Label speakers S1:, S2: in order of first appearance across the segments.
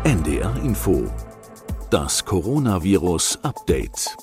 S1: NDR Info. Das Coronavirus-Update.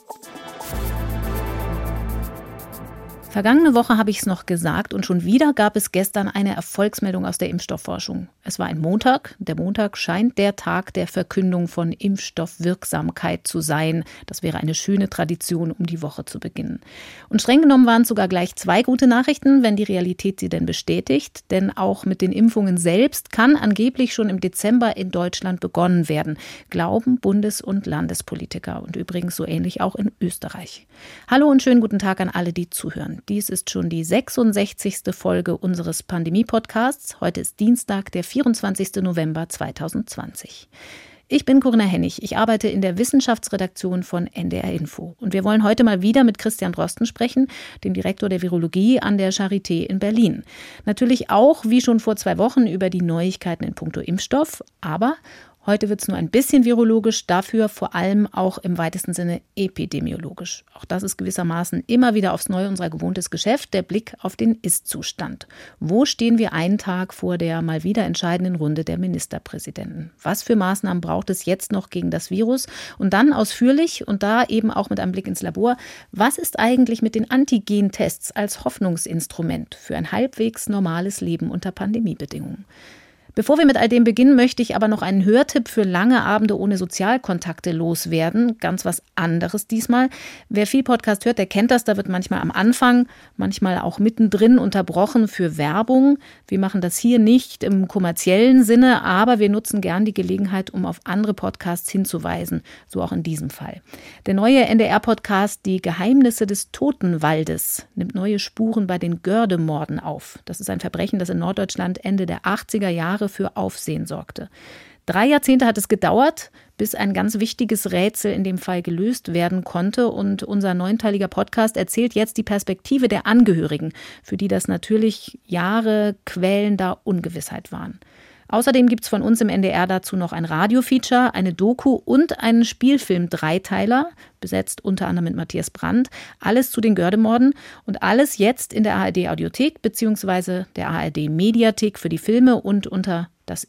S2: Vergangene Woche habe ich es noch gesagt und schon wieder gab es gestern eine Erfolgsmeldung aus der Impfstoffforschung. Es war ein Montag. Der Montag scheint der Tag der Verkündung von Impfstoffwirksamkeit zu sein. Das wäre eine schöne Tradition, um die Woche zu beginnen. Und streng genommen waren es sogar gleich 2 gute Nachrichten, wenn die Realität sie denn bestätigt. Denn auch mit den Impfungen selbst kann angeblich schon im Dezember in Deutschland begonnen werden, glauben Bundes- und Landespolitiker. Und übrigens so ähnlich auch in Österreich. Hallo und schönen guten Tag an alle, die zuhören. Dies ist schon die 66. Folge unseres Pandemie-Podcasts. Heute ist Dienstag, der 24. November 2020. Ich bin Corinna Hennig. Ich arbeite in der Wissenschaftsredaktion von NDR Info. Und wir wollen heute mal wieder mit Christian Drosten sprechen, dem Direktor der Virologie an der Charité in Berlin. Natürlich auch, wie schon vor 2 Wochen, über die Neuigkeiten in puncto Impfstoff, aber heute wird es nur ein bisschen virologisch, dafür vor allem auch im weitesten Sinne epidemiologisch. Auch das ist gewissermaßen immer wieder aufs Neue unser gewohntes Geschäft, der Blick auf den Ist-Zustand. Wo stehen wir einen Tag vor der mal wieder entscheidenden Runde der Ministerpräsidenten? Was für Maßnahmen braucht es jetzt noch gegen das Virus? Und dann ausführlich und da eben auch mit einem Blick ins Labor, was ist eigentlich mit den Antigen-Tests als Hoffnungsinstrument für ein halbwegs normales Leben unter Pandemiebedingungen? Bevor wir mit all dem beginnen, möchte ich aber noch einen Hörtipp für lange Abende ohne Sozialkontakte loswerden. Ganz was anderes diesmal. Wer viel Podcast hört, der kennt das. Da wird manchmal am Anfang, manchmal auch mittendrin unterbrochen für Werbung. Wir machen das hier nicht im kommerziellen Sinne, aber wir nutzen gern die Gelegenheit, um auf andere Podcasts hinzuweisen. So auch in diesem Fall. Der neue NDR-Podcast Die Geheimnisse des Totenwaldes nimmt neue Spuren bei den Göhrde-Morden auf. Das ist ein Verbrechen, das in Norddeutschland Ende der 80er Jahre für Aufsehen sorgte. 3 Jahrzehnte hat es gedauert, bis ein ganz wichtiges Rätsel in dem Fall gelöst werden konnte. Und unser 9-teiliger Podcast erzählt jetzt die Perspektive der Angehörigen, für die das natürlich Jahre quälender Ungewissheit waren. Außerdem gibt es von uns im NDR dazu noch ein Radiofeature, eine Doku und einen Spielfilm-Dreiteiler, besetzt unter anderem mit Matthias Brandt. Alles zu den Göhrde-Morden und alles jetzt in der ARD-Audiothek bzw. der ARD-Mediathek für die Filme und unter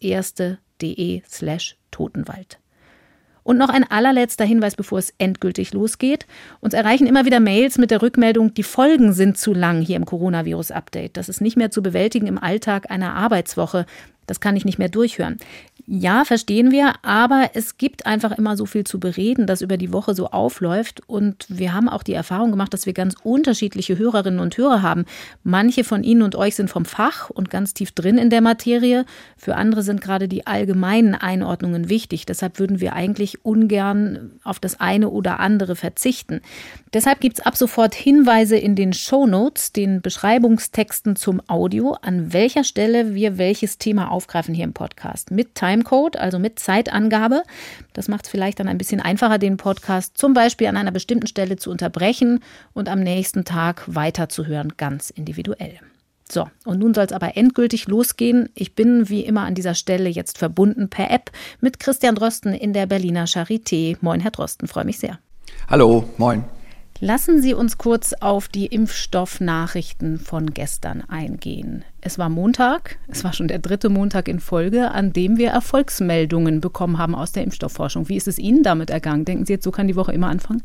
S2: das-erste.de/Totenwald. Und noch ein allerletzter Hinweis, bevor es endgültig losgeht. Uns erreichen immer wieder Mails mit der Rückmeldung, die Folgen sind zu lang hier im Coronavirus-Update. Das ist nicht mehr zu bewältigen im Alltag einer Arbeitswoche. Das kann ich nicht mehr durchhören. Ja, verstehen wir, aber es gibt einfach immer so viel zu bereden, das über die Woche so aufläuft. Und wir haben auch die Erfahrung gemacht, dass wir ganz unterschiedliche Hörerinnen und Hörer haben. Manche von Ihnen und euch sind vom Fach und ganz tief drin in der Materie. Für andere sind gerade die allgemeinen Einordnungen wichtig. Deshalb würden wir eigentlich ungern auf das eine oder andere verzichten. Deshalb gibt es ab sofort Hinweise in den Shownotes, den Beschreibungstexten zum Audio, an welcher Stelle wir welches Thema aufgreifen hier im Podcast. Mit Timecode, also mit Zeitangabe. Das macht es vielleicht dann ein bisschen einfacher, den Podcast zum Beispiel an einer bestimmten Stelle zu unterbrechen und am nächsten Tag weiterzuhören, ganz individuell. So, und nun soll es aber endgültig losgehen. Ich bin wie immer an dieser Stelle jetzt verbunden per App mit Christian Drosten in der Berliner Charité. Moin, Herr Drosten, freue mich sehr.
S3: Hallo, moin.
S2: Lassen Sie uns kurz auf die Impfstoffnachrichten von gestern eingehen. Es war Montag, es war schon der 3. Montag in Folge, an dem wir Erfolgsmeldungen bekommen haben aus der Impfstoffforschung. Wie ist es Ihnen damit ergangen? Denken Sie jetzt, so kann die Woche immer anfangen?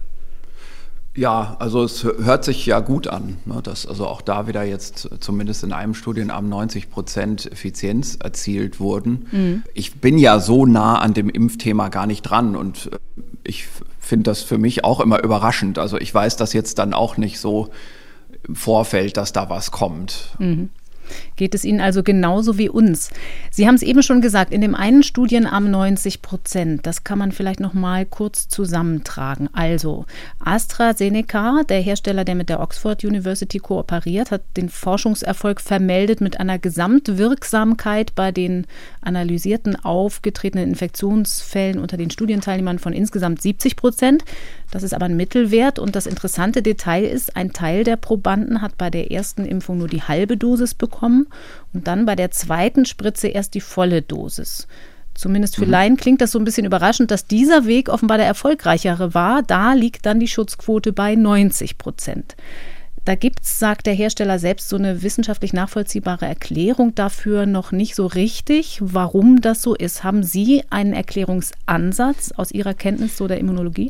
S3: Ja, also es hört sich ja gut an, ne, dass also auch da wieder jetzt zumindest in einem Studienarm 90% Effizienz erzielt wurden. Mhm. Ich bin ja so nah an dem Impfthema gar nicht dran und ich finde das für mich auch immer überraschend. Also ich weiß das jetzt dann auch nicht so im Vorfeld, dass da was kommt.
S2: Mhm. Geht es Ihnen also genauso wie uns? Sie haben es eben schon gesagt, in dem einen Studienarm 90%. Das kann man vielleicht noch mal kurz zusammentragen. Also AstraZeneca, der Hersteller, der mit der Oxford University kooperiert, hat den Forschungserfolg vermeldet mit einer Gesamtwirksamkeit bei den analysierten aufgetretenen Infektionsfällen unter den Studienteilnehmern von insgesamt 70%. Das ist aber ein Mittelwert und das interessante Detail ist, ein Teil der Probanden hat bei der ersten Impfung nur die halbe Dosis bekommen und dann bei der zweiten Spritze erst die volle Dosis. Zumindest für Laien klingt das so ein bisschen überraschend, dass dieser Weg offenbar der erfolgreichere war. Da liegt dann die Schutzquote bei 90%. Da gibt's, sagt der Hersteller selbst, so eine wissenschaftlich nachvollziehbare Erklärung dafür noch nicht so richtig, warum das so ist. Haben Sie einen Erklärungsansatz aus Ihrer Kenntnis so der Immunologie?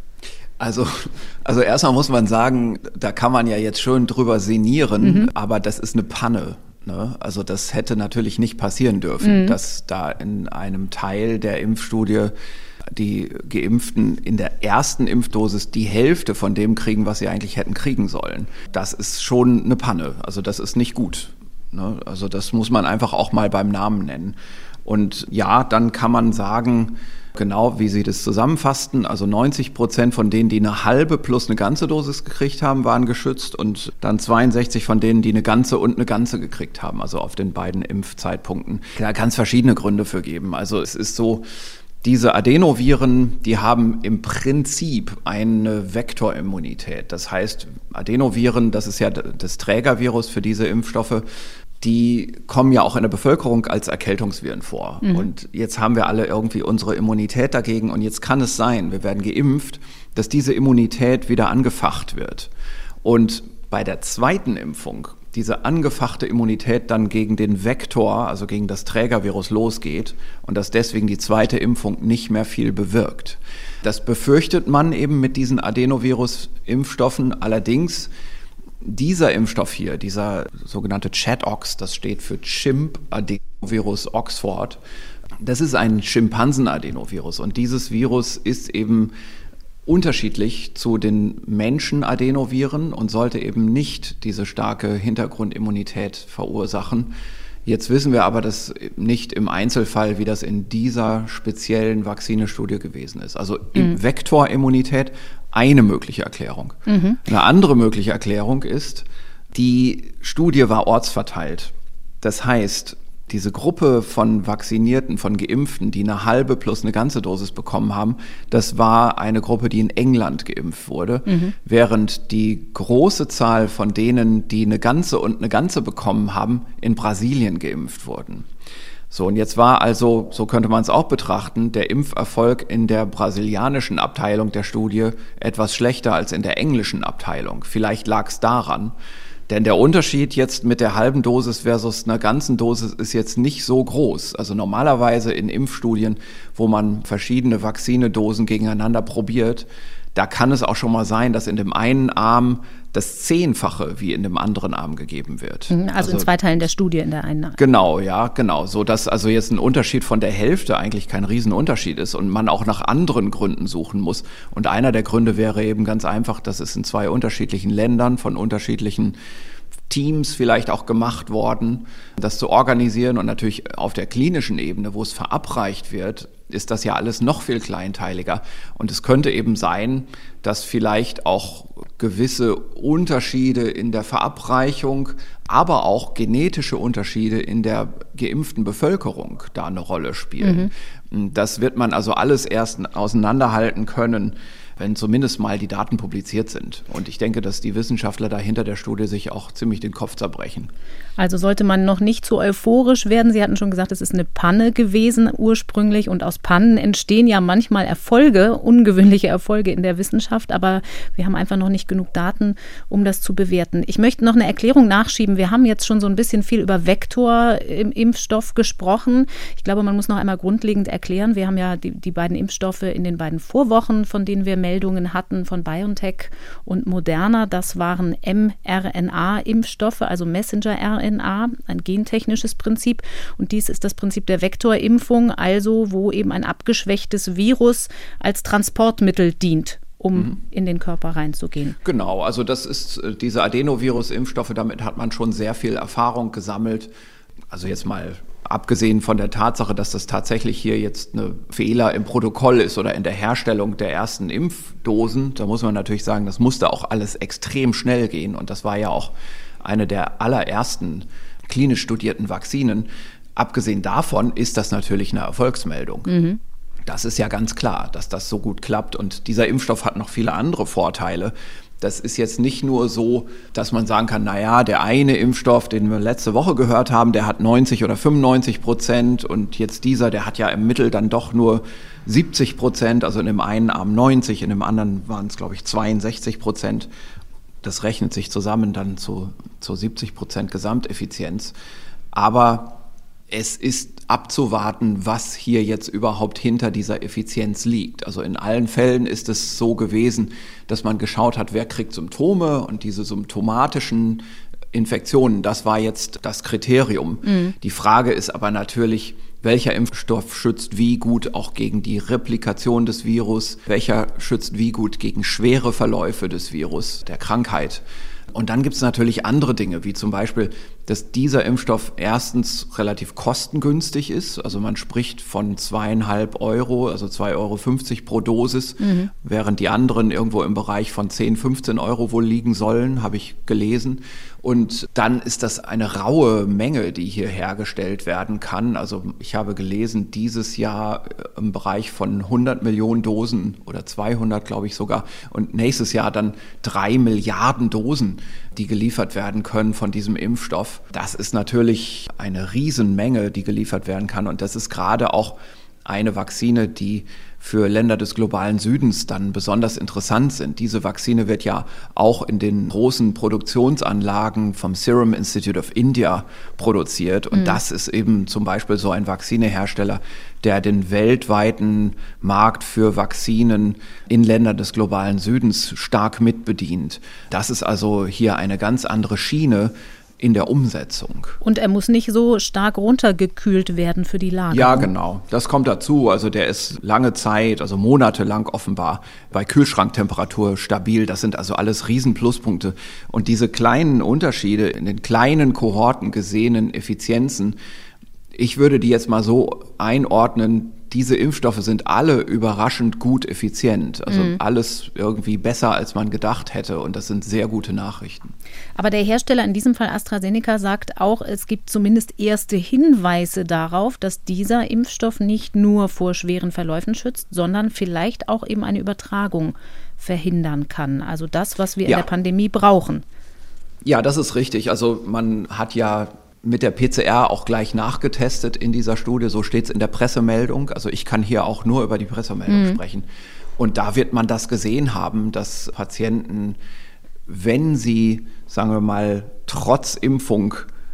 S3: Also erstmal muss man sagen, da kann man ja jetzt schön drüber sinnieren, aber das ist eine Panne. Ne? Also das hätte natürlich nicht passieren dürfen, dass da in einem Teil der Impfstudie die Geimpften in der ersten Impfdosis die Hälfte von dem kriegen, was sie eigentlich hätten kriegen sollen. Das ist schon eine Panne. Also das ist nicht gut. Ne? Also das muss man einfach auch mal beim Namen nennen. Und ja, dann kann man sagen, genau wie Sie das zusammenfassten, also 90% von denen, die eine halbe plus eine ganze Dosis gekriegt haben, waren geschützt und dann 62 von denen, die eine ganze und eine ganze gekriegt haben, also auf den beiden Impfzeitpunkten. Da kann es verschiedene Gründe für geben. Also es ist so, diese Adenoviren, die haben im Prinzip eine Vektorimmunität. Das heißt, Adenoviren, das ist ja das Trägervirus für diese Impfstoffe, die kommen ja auch in der Bevölkerung als Erkältungsviren vor. Und jetzt haben wir alle irgendwie unsere Immunität dagegen. Und jetzt kann es sein, wir werden geimpft, dass diese Immunität wieder angefacht wird. Und bei der zweiten Impfung diese angefachte Immunität dann gegen den Vektor, also gegen das Trägervirus losgeht und dass deswegen die zweite Impfung nicht mehr viel bewirkt. Das befürchtet man eben mit diesen Adenovirus-Impfstoffen. Allerdings dieser Impfstoff hier, dieser sogenannte ChAdOx, das steht für Chimp Adenovirus Oxford, das ist ein Schimpansen-Adenovirus und dieses Virus ist eben unterschiedlich zu den Menschen-Adenoviren und sollte eben nicht diese starke Hintergrundimmunität verursachen. Jetzt wissen wir aber das nicht im Einzelfall, wie das in dieser speziellen Vakzinestudie gewesen ist. Also Vektorimmunität, eine mögliche Erklärung. Eine andere mögliche Erklärung ist, die Studie war ortsverteilt. Das heißt, diese Gruppe von Vaccinierten, von Geimpften, die eine halbe plus eine ganze Dosis bekommen haben, das war eine Gruppe, die in England geimpft wurde, während die große Zahl von denen, die eine ganze und eine ganze bekommen haben, in Brasilien geimpft wurden. So, und jetzt war also, so könnte man es auch betrachten, der Impferfolg in der brasilianischen Abteilung der Studie etwas schlechter als in der englischen Abteilung. Vielleicht lag es daran. Denn der Unterschied jetzt mit der halben Dosis versus einer ganzen Dosis ist jetzt nicht so groß. Also normalerweise in Impfstudien, wo man verschiedene Vakzinedosen gegeneinander probiert, da kann es auch schon mal sein, dass in dem einen Arm das 10-fache wie in dem anderen Arm gegeben wird.
S2: Also in 2 Teilen der Studie in der einen.
S3: Genau, ja, genau. So dass also jetzt ein Unterschied von der Hälfte eigentlich kein Riesenunterschied ist und man auch nach anderen Gründen suchen muss. Und einer der Gründe wäre eben ganz einfach, dass es in 2 unterschiedlichen Ländern von unterschiedlichen Teams vielleicht auch gemacht worden, das zu organisieren. Und natürlich auf der klinischen Ebene, wo es verabreicht wird, ist das ja alles noch viel kleinteiliger. Und es könnte eben sein, dass vielleicht auch gewisse Unterschiede in der Verabreichung, aber auch genetische Unterschiede in der geimpften Bevölkerung da eine Rolle spielen. Das wird man also alles erst auseinanderhalten können, wenn zumindest mal die Daten publiziert sind. Und ich denke, dass die Wissenschaftler dahinter der Studie sich auch ziemlich den Kopf zerbrechen.
S2: Also sollte man noch nicht zu euphorisch werden. Sie hatten schon gesagt, es ist eine Panne gewesen ursprünglich und aus Pannen entstehen ja manchmal Erfolge, ungewöhnliche Erfolge in der Wissenschaft, aber wir haben einfach noch nicht genug Daten, um das zu bewerten. Ich möchte noch eine Erklärung nachschieben. Wir haben jetzt schon so ein bisschen viel über Vektor im Impfstoff gesprochen. Ich glaube, man muss noch einmal grundlegend erklären, wir haben ja die beiden Impfstoffe in den beiden Vorwochen, von denen wir Meldungen hatten von BioNTech und Moderna. Das waren mRNA-Impfstoffe, also Messenger-RNA, ein gentechnisches Prinzip. Und dies ist das Prinzip der Vektorimpfung, also wo eben ein abgeschwächtes Virus als Transportmittel dient, um in den Körper reinzugehen.
S3: Genau, also das ist diese Adenovirus-Impfstoffe, damit hat man schon sehr viel Erfahrung gesammelt. Also jetzt mal abgesehen von der Tatsache, dass das tatsächlich hier jetzt ein Fehler im Protokoll ist oder in der Herstellung der ersten Impfdosen, da muss man natürlich sagen, das musste auch alles extrem schnell gehen. Und das war ja auch eine der allerersten klinisch studierten Vakzinen. Abgesehen davon ist das natürlich eine Erfolgsmeldung. Das ist ja ganz klar, dass das so gut klappt. Und dieser Impfstoff hat noch viele andere Vorteile. Das ist jetzt nicht nur so, dass man sagen kann, naja, der eine Impfstoff, den wir letzte Woche gehört haben, der hat 90 oder 95% und jetzt dieser, der hat ja im Mittel dann doch nur 70%, also in dem einen Arm 90, in dem anderen waren es, glaube ich, 62%. Das rechnet sich zusammen dann zu 70% Gesamteffizienz. Aber es ist abzuwarten, was hier jetzt überhaupt hinter dieser Effizienz liegt. Also in allen Fällen ist es so gewesen, dass man geschaut hat, wer kriegt Symptome, und diese symptomatischen Infektionen, das war jetzt das Kriterium. Die Frage ist aber natürlich, welcher Impfstoff schützt wie gut auch gegen die Replikation des Virus, welcher schützt wie gut gegen schwere Verläufe des Virus, der Krankheit. Und dann gibt es natürlich andere Dinge, wie zum Beispiel, dass dieser Impfstoff erstens relativ kostengünstig ist. Also man spricht von 2,5 €, also 2,50 € pro Dosis, während die anderen irgendwo im Bereich von 10, 15 € wohl liegen sollen, habe ich gelesen. Und dann ist das eine raue Menge, die hier hergestellt werden kann. Also ich habe gelesen, dieses Jahr im Bereich von 100 Millionen Dosen oder 200, glaube ich sogar. Und nächstes Jahr dann 3 Milliarden Dosen, die geliefert werden können von diesem Impfstoff. Das ist natürlich eine Riesenmenge, die geliefert werden kann. Und das ist gerade auch eine Vakzine, die für Länder des globalen Südens dann besonders interessant sind. Diese Vakzine wird ja auch in den großen Produktionsanlagen vom Serum Institute of India produziert. Und das ist eben zum Beispiel so ein Vakzinehersteller, der den weltweiten Markt für Vakzinen in Ländern des globalen Südens stark mitbedient. Das ist also hier eine ganz andere Schiene in der Umsetzung.
S2: Und er muss nicht so stark runtergekühlt werden für die Lagerung.
S3: Ja, genau. Das kommt dazu. Also der ist lange Zeit, also monatelang offenbar bei Kühlschranktemperatur stabil. Das sind also alles Riesenpluspunkte. Und diese kleinen Unterschiede in den kleinen Kohorten gesehenen Effizienzen, ich würde die jetzt mal so einordnen, diese Impfstoffe sind alle überraschend gut effizient. Also alles irgendwie besser, als man gedacht hätte. Und das sind sehr gute Nachrichten.
S2: Aber der Hersteller, in diesem Fall AstraZeneca, sagt auch, es gibt zumindest erste Hinweise darauf, dass dieser Impfstoff nicht nur vor schweren Verläufen schützt, sondern vielleicht auch eben eine Übertragung verhindern kann. Also das, was wir in der Pandemie brauchen. Ja,
S3: das ist richtig. Also man hat ja mit der PCR auch gleich nachgetestet in dieser Studie, so steht es in der Pressemeldung. Also ich kann hier auch nur über die Pressemeldung sprechen. Und da wird man das gesehen haben, dass Patienten, wenn sie, sagen wir mal, trotz Impfung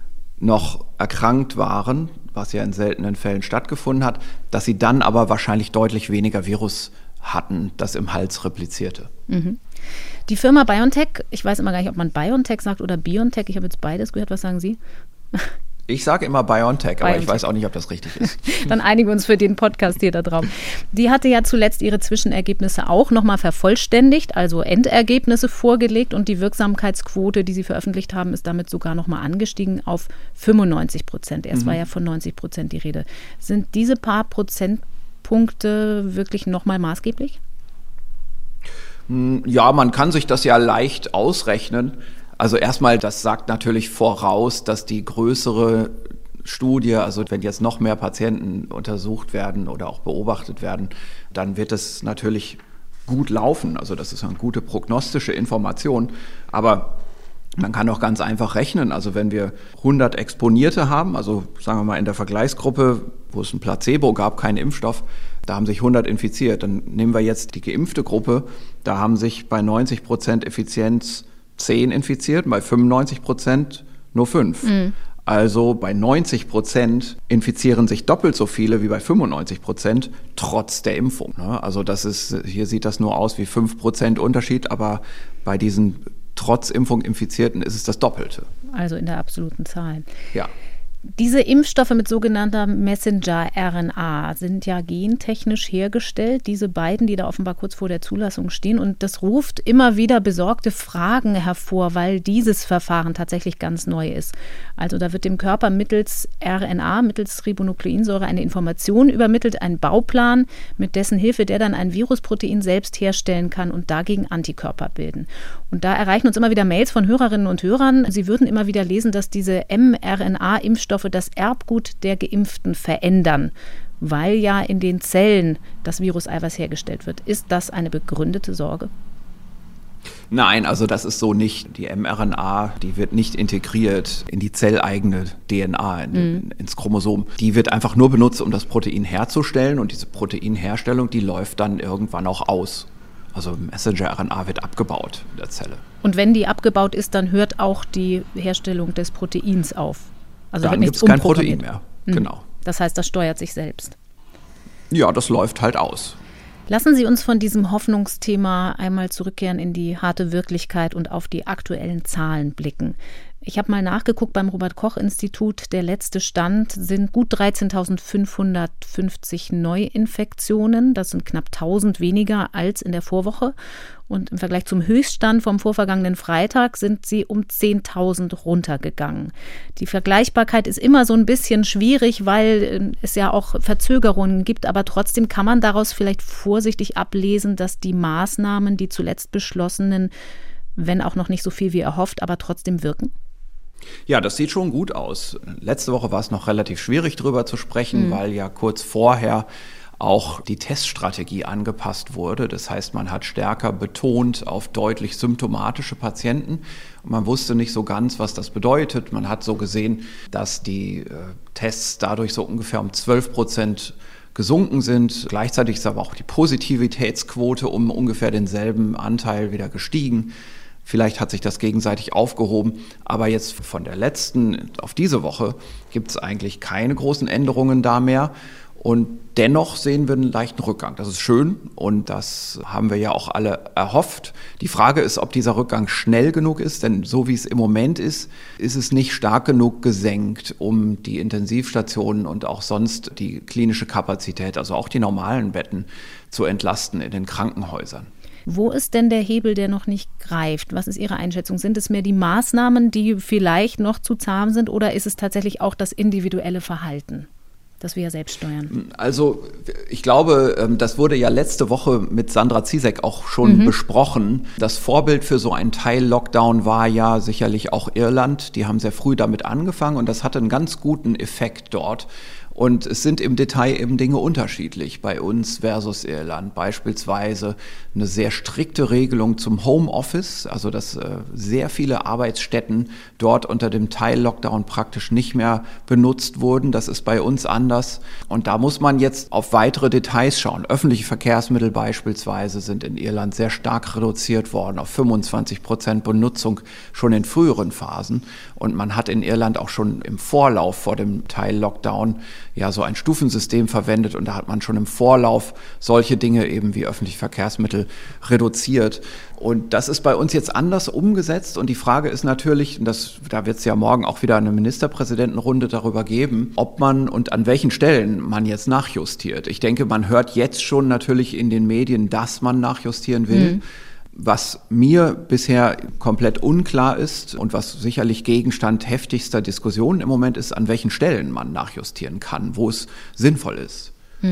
S3: noch erkrankt waren, was ja in seltenen Fällen stattgefunden hat, dass sie dann aber wahrscheinlich deutlich weniger Virus hatten, das im Hals replizierte.
S2: Die Firma BioNTech, ich weiß immer gar nicht, ob man BioNTech sagt oder BioNTech, ich habe jetzt beides gehört, was sagen Sie?
S3: Ich sage immer BioNTech, aber ich weiß auch nicht, ob das richtig ist.
S2: Dann einigen wir uns für den Podcast hier da drauf. Die hatte ja zuletzt ihre Zwischenergebnisse auch nochmal vervollständigt, also Endergebnisse vorgelegt, und die Wirksamkeitsquote, die sie veröffentlicht haben, ist damit sogar nochmal angestiegen auf 95%. Erst war ja von 90% die Rede. Sind diese paar Prozentpunkte wirklich nochmal maßgeblich?
S3: Ja, man kann sich das ja leicht ausrechnen. Also erstmal, das sagt natürlich voraus, dass die größere Studie, also wenn jetzt noch mehr Patienten untersucht werden oder auch beobachtet werden, dann wird es natürlich gut laufen. Also das ist eine gute prognostische Information. Aber man kann auch ganz einfach rechnen. Also wenn wir 100 Exponierte haben, also sagen wir mal in der Vergleichsgruppe, wo es ein Placebo gab, keinen Impfstoff, da haben sich 100 infiziert. Dann nehmen wir jetzt die geimpfte Gruppe, da haben sich bei 90% Effizienz 10 infiziert, bei 95% nur 5. Also bei 90% infizieren sich doppelt so viele wie bei 95%, trotz der Impfung. Also das ist, hier sieht das nur aus wie 5% Unterschied, aber bei diesen trotz Impfung Infizierten ist es das Doppelte.
S2: Also in der absoluten Zahl.
S3: Ja.
S2: Diese Impfstoffe mit sogenannter Messenger-RNA sind ja gentechnisch hergestellt, diese beiden, die da offenbar kurz vor der Zulassung stehen. Und das ruft immer wieder besorgte Fragen hervor, weil dieses Verfahren tatsächlich ganz neu ist. Also da wird dem Körper mittels RNA, mittels Ribonukleinsäure, eine Information übermittelt, ein Bauplan, mit dessen Hilfe der dann ein Virusprotein selbst herstellen kann und dagegen Antikörper bilden. Und da erreichen uns immer wieder Mails von Hörerinnen und Hörern. Sie würden immer wieder lesen, dass diese mRNA-Impfstoffe das Erbgut der Geimpften verändern, weil ja in den Zellen das Viruseiweiß hergestellt wird. Ist das eine begründete Sorge?
S3: Nein, also das ist so nicht. Die mRNA, die wird nicht integriert in die zelleigene DNA, ins Chromosom. Die wird einfach nur benutzt, um das Protein herzustellen, und diese Proteinherstellung, die läuft dann irgendwann auch aus. Also Messenger-RNA wird abgebaut in der Zelle.
S2: Und wenn die abgebaut ist, dann hört auch die Herstellung des Proteins auf. Also
S3: dann gibt es kein Protein mehr. Genau.
S2: Das heißt, das steuert sich selbst.
S3: Ja, das läuft halt aus.
S2: Lassen Sie uns von diesem Hoffnungsthema einmal zurückkehren in die harte Wirklichkeit und auf die aktuellen Zahlen blicken. Ich habe mal nachgeguckt beim Robert-Koch-Institut. Der letzte Stand sind gut 13.550 Neuinfektionen. Das sind knapp 1.000 weniger als in der Vorwoche. Und im Vergleich zum Höchststand vom vorvergangenen Freitag sind sie um 10.000 runtergegangen. Die Vergleichbarkeit ist immer so ein bisschen schwierig, weil es ja auch Verzögerungen gibt. Aber trotzdem kann man daraus vielleicht vorsichtig ablesen, dass die Maßnahmen, die zuletzt beschlossenen, wenn auch noch nicht so viel wie erhofft, aber trotzdem wirken?
S3: Ja, das sieht schon gut aus. Letzte Woche war es noch relativ schwierig, drüber zu sprechen, weil ja kurz vorher auch die Teststrategie angepasst wurde. Das heißt, man hat stärker betont auf deutlich symptomatische Patienten. Und man wusste nicht so ganz, was das bedeutet. Man hat so gesehen, dass die Tests dadurch so ungefähr um 12% gesunken sind. Gleichzeitig ist aber auch die Positivitätsquote um ungefähr denselben Anteil wieder gestiegen. Vielleicht hat sich das gegenseitig aufgehoben, aber jetzt von der letzten auf diese Woche gibt es eigentlich keine großen Änderungen da mehr. Und dennoch sehen wir einen leichten Rückgang. Das ist schön und das haben wir ja auch alle erhofft. Die Frage ist, ob dieser Rückgang schnell genug ist, denn so wie es im Moment ist, ist es nicht stark genug gesenkt, um die Intensivstationen und auch sonst die klinische Kapazität, also auch die normalen Betten, zu entlasten in den Krankenhäusern.
S2: Wo ist denn der Hebel, der noch nicht greift? Was ist Ihre Einschätzung? Sind es mehr die Maßnahmen, die vielleicht noch zu zahm sind, oder ist es tatsächlich auch das individuelle Verhalten, das wir ja selbst steuern?
S3: Also ich glaube, das wurde ja letzte Woche mit Sandra Ziesek auch schon besprochen. Das Vorbild für so einen Teil-Lockdown war ja sicherlich auch Irland. Die haben sehr früh damit angefangen und das hatte einen ganz guten Effekt dort. Und es sind im Detail eben Dinge unterschiedlich bei uns versus Irland. Beispielsweise eine sehr strikte Regelung zum Homeoffice, also dass sehr viele Arbeitsstätten dort unter dem Teil-Lockdown praktisch nicht mehr benutzt wurden. Das ist bei uns anders. Und da muss man jetzt auf weitere Details schauen. Öffentliche Verkehrsmittel beispielsweise sind in Irland sehr stark reduziert worden auf 25% Benutzung schon in früheren Phasen. Und man hat in Irland auch schon im Vorlauf vor dem Teil-Lockdown ja so ein Stufensystem verwendet und da hat man schon im Vorlauf solche Dinge eben wie öffentliche Verkehrsmittel reduziert. Und das ist bei uns jetzt anders umgesetzt und die Frage ist natürlich, und da wird es ja morgen auch wieder eine Ministerpräsidentenrunde darüber geben, ob man und an welchen Stellen man jetzt nachjustiert. Ich denke, man hört jetzt schon natürlich in den Medien, dass man nachjustieren will. Was mir bisher komplett unklar ist und was sicherlich Gegenstand heftigster Diskussionen im Moment ist, an welchen Stellen man nachjustieren kann, wo es sinnvoll ist.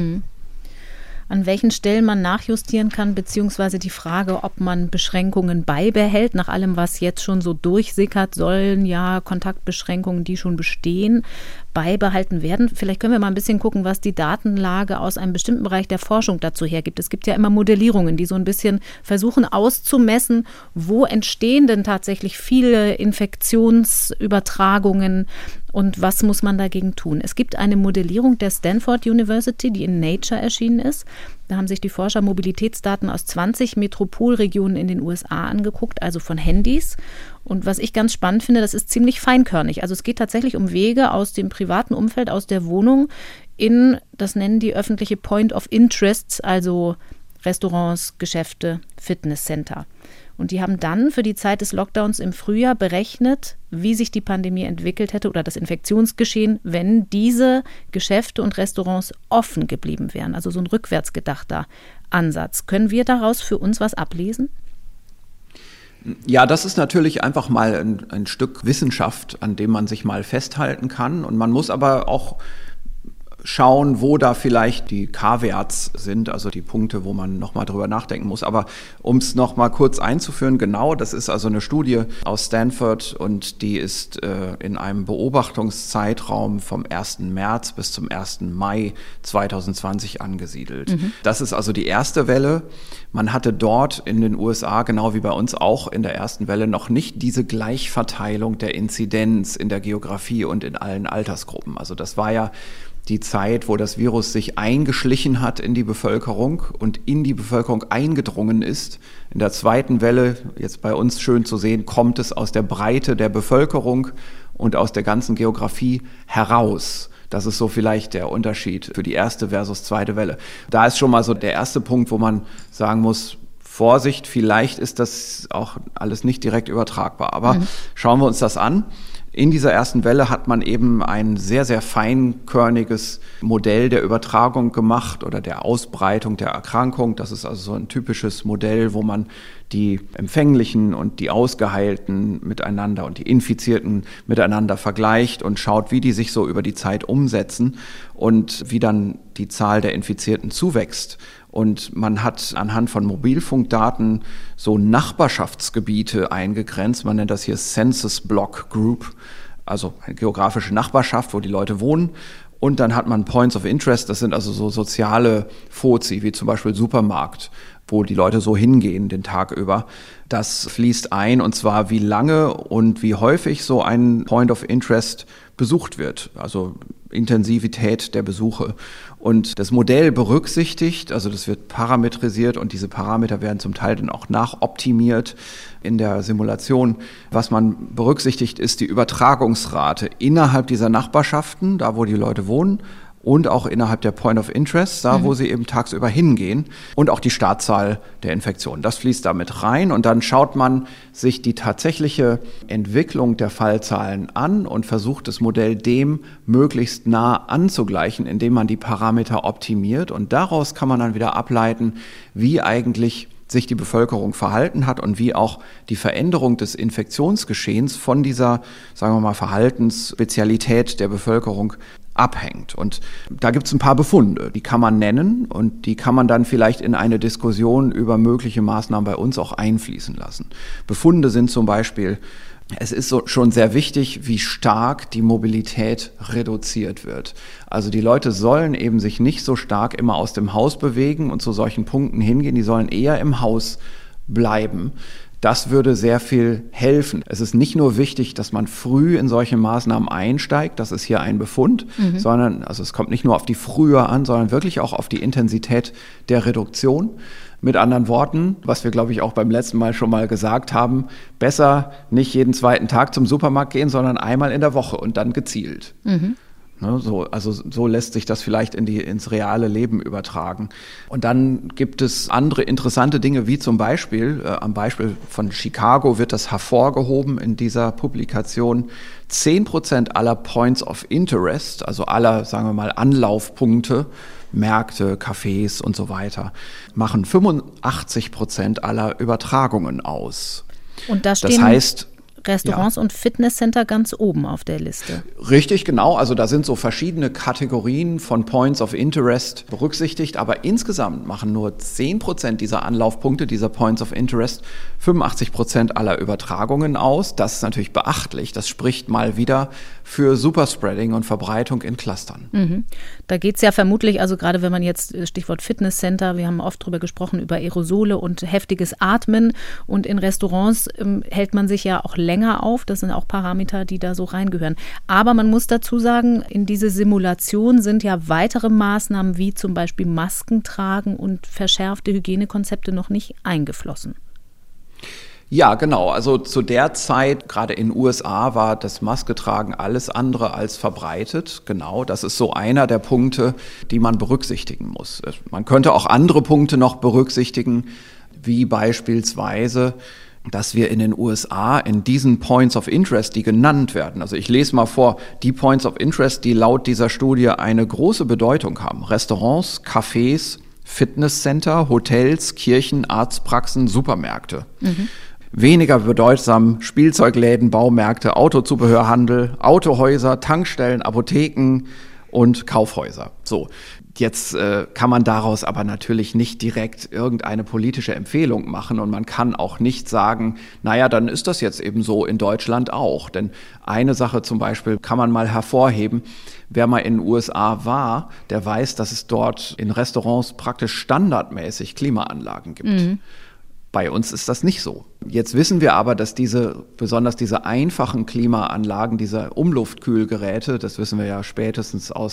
S2: An welchen Stellen man nachjustieren kann, beziehungsweise die Frage, ob man Beschränkungen beibehält. Nach allem, was jetzt schon so durchsickert, sollen ja Kontaktbeschränkungen, die schon bestehen, beibehalten werden. Vielleicht können wir mal ein bisschen gucken, was die Datenlage aus einem bestimmten Bereich der Forschung dazu hergibt. Es gibt ja immer Modellierungen, die so ein bisschen versuchen auszumessen, wo entstehen denn tatsächlich viele Infektionsübertragungen und was muss man dagegen tun. Es gibt eine Modellierung der Stanford University, die in Nature erschienen ist. Da haben sich die Forscher Mobilitätsdaten aus 20 Metropolregionen in den USA angeguckt, also von Handys. Und was ich ganz spannend finde, das ist ziemlich feinkörnig. Also es geht tatsächlich um Wege aus dem privaten Umfeld, aus der Wohnung in, das nennen die öffentliche Point of Interests, also Restaurants, Geschäfte, Fitnesscenter. Und die haben dann für die Zeit des Lockdowns im Frühjahr berechnet, wie sich die Pandemie entwickelt hätte oder das Infektionsgeschehen, wenn diese Geschäfte und Restaurants offen geblieben wären. Also so ein rückwärts gedachter Ansatz. Können wir daraus für uns was ablesen?
S3: Ja, das ist natürlich einfach mal ein Stück Wissenschaft, an dem man sich mal festhalten kann. Und man muss aber auch schauen, wo da vielleicht die K-Werts sind, also die Punkte, wo man nochmal drüber nachdenken muss. Aber um es nochmal kurz einzuführen, genau, das ist also eine Studie aus Stanford und die ist in einem Beobachtungszeitraum vom 1. März bis zum 1. Mai 2020 angesiedelt. Das ist also die erste Welle. Man hatte dort in den USA, genau wie bei uns auch in der ersten Welle, noch nicht diese Gleichverteilung der Inzidenz in der Geografie und in allen Altersgruppen. Also das war ja die Zeit, wo das Virus sich eingeschlichen hat in die Bevölkerung und in die Bevölkerung eingedrungen ist. In der zweiten Welle, jetzt bei uns schön zu sehen, kommt es aus der Breite der Bevölkerung und aus der ganzen Geografie heraus. Das ist so vielleicht der Unterschied für die erste versus zweite Welle. Da ist schon mal so der erste Punkt, wo man sagen muss, Vorsicht, vielleicht ist das auch alles nicht direkt übertragbar. Aber schauen wir uns das an. In dieser ersten Welle hat man eben ein sehr, sehr feinkörniges Modell der Übertragung gemacht oder der Ausbreitung der Erkrankung. Das ist also so ein typisches Modell, wo man die Empfänglichen und die Ausgeheilten miteinander und die Infizierten miteinander vergleicht und schaut, wie die sich so über die Zeit umsetzen und wie dann die Zahl der Infizierten zuwächst. Und man hat anhand von Mobilfunkdaten so Nachbarschaftsgebiete eingegrenzt. Man nennt das hier Census Block Group, also eine geografische Nachbarschaft, wo die Leute wohnen. Und dann hat man Points of Interest, das sind also so soziale Foci, wie zum Beispiel Supermarkt, wo die Leute so hingehen den Tag über. Das fließt ein, und zwar wie lange und wie häufig so ein Point of Interest besucht wird, also Intensivität der Besuche. Und das Modell berücksichtigt, also das wird parametrisiert und diese Parameter werden zum Teil dann auch nachoptimiert in der Simulation. Was man berücksichtigt, ist die Übertragungsrate innerhalb dieser Nachbarschaften, da wo die Leute wohnen, und auch innerhalb der Point of Interest, da wo sie eben tagsüber hingehen, und auch die Startzahl der Infektionen. Das fließt damit rein, und dann schaut man sich die tatsächliche Entwicklung der Fallzahlen an und versucht das Modell dem möglichst nah anzugleichen, indem man die Parameter optimiert, und daraus kann man dann wieder ableiten, wie eigentlich sich die Bevölkerung verhalten hat und wie auch die Veränderung des Infektionsgeschehens von dieser, sagen wir mal, Verhaltensspezialität der Bevölkerung abhängt. Und da gibt es ein paar Befunde, die kann man nennen und die kann man dann vielleicht in eine Diskussion über mögliche Maßnahmen bei uns auch einfließen lassen. Befunde sind zum Beispiel, es ist schon sehr wichtig, wie stark die Mobilität reduziert wird. Also die Leute sollen eben sich nicht so stark immer aus dem Haus bewegen und zu solchen Punkten hingehen, die sollen eher im Haus bleiben. Das würde sehr viel helfen. Es ist nicht nur wichtig, dass man früh in solche Maßnahmen einsteigt, das ist hier ein Befund, sondern also es kommt nicht nur auf die Frühe an, sondern wirklich auch auf die Intensität der Reduktion. Mit anderen Worten, was wir, glaube ich, auch beim letzten Mal schon mal gesagt haben, besser nicht jeden zweiten Tag zum Supermarkt gehen, sondern einmal in der Woche und dann gezielt. So lässt sich das vielleicht ins reale Leben übertragen. Und dann gibt es andere interessante Dinge, wie zum Beispiel, am Beispiel von Chicago wird das hervorgehoben in dieser Publikation, 10% aller Points of Interest, also aller, sagen wir mal, Anlaufpunkte, Märkte, Cafés und so weiter, machen 85% aller Übertragungen aus.
S2: Und da stehen, das heißt, Restaurants und Fitnesscenter ganz oben auf der Liste.
S3: Richtig, genau. Also da sind so verschiedene Kategorien von Points of Interest berücksichtigt, aber insgesamt machen nur 10% dieser Anlaufpunkte, dieser Points of Interest, 85% aller Übertragungen aus. Das ist natürlich beachtlich. Das spricht mal wieder für Superspreading und Verbreitung in Clustern.
S2: Da geht es ja vermutlich, also gerade wenn man jetzt, Stichwort Fitnesscenter, wir haben oft drüber gesprochen, über Aerosole und heftiges Atmen, und in Restaurants hält man sich ja auch länger auf. Das sind auch Parameter, die da so reingehören. Aber man muss dazu sagen, in diese Simulation sind ja weitere Maßnahmen wie zum Beispiel Masken tragen und verschärfte Hygienekonzepte noch nicht eingeflossen.
S3: Ja, genau. Also zu der Zeit, gerade in den USA, war das Masketragen alles andere als verbreitet. Genau, das ist so einer der Punkte, die man berücksichtigen muss. Man könnte auch andere Punkte noch berücksichtigen, wie beispielsweise, dass wir in den USA in diesen Points of Interest, die genannt werden, also ich lese mal vor, die Points of Interest, die laut dieser Studie eine große Bedeutung haben. Restaurants, Cafés, Fitnesscenter, Hotels, Kirchen, Arztpraxen, Supermärkte. Weniger bedeutsam Spielzeugläden, Baumärkte, Autozubehörhandel, Autohäuser, Tankstellen, Apotheken und Kaufhäuser. So, jetzt kann man daraus aber natürlich nicht direkt irgendeine politische Empfehlung machen, und man kann auch nicht sagen, naja, dann ist das jetzt eben so in Deutschland auch. Denn eine Sache zum Beispiel kann man mal hervorheben: Wer mal in den USA war, der weiß, dass es dort in Restaurants praktisch standardmäßig Klimaanlagen gibt. Bei uns ist das nicht so. Jetzt wissen wir aber, dass besonders diese einfachen Klimaanlagen, diese Umluftkühlgeräte, das wissen wir ja spätestens aus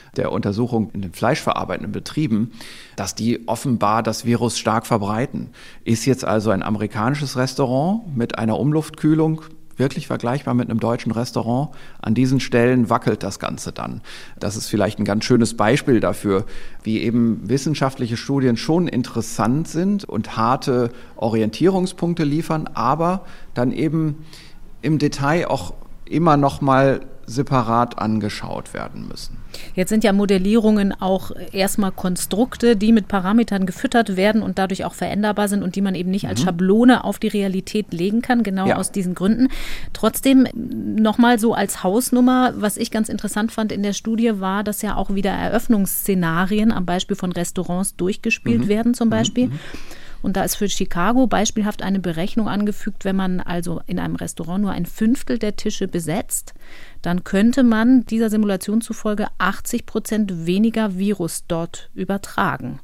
S3: der Untersuchung in den fleischverarbeitenden Betrieben, dass die offenbar das Virus stark verbreiten. Ist jetzt also ein amerikanisches Restaurant mit einer Umluftkühlung wirklich vergleichbar mit einem deutschen Restaurant? An diesen Stellen wackelt das Ganze dann. Das ist vielleicht ein ganz schönes Beispiel dafür, wie eben wissenschaftliche Studien schon interessant sind und harte Orientierungspunkte liefern, aber dann eben im Detail auch immer noch mal separat angeschaut werden müssen.
S2: Jetzt sind ja Modellierungen auch erstmal Konstrukte, die mit Parametern gefüttert werden und dadurch auch veränderbar sind und die man eben nicht als Schablone auf die Realität legen kann, genau aus diesen Gründen. Trotzdem nochmal so als Hausnummer, was ich ganz interessant fand in der Studie war, dass ja auch wieder Eröffnungsszenarien am Beispiel von Restaurants durchgespielt werden zum Beispiel. Und da ist für Chicago beispielhaft eine Berechnung angefügt, wenn man also in einem Restaurant nur 1/5 der Tische besetzt, dann könnte man dieser Simulation zufolge 80% weniger Virus dort übertragen.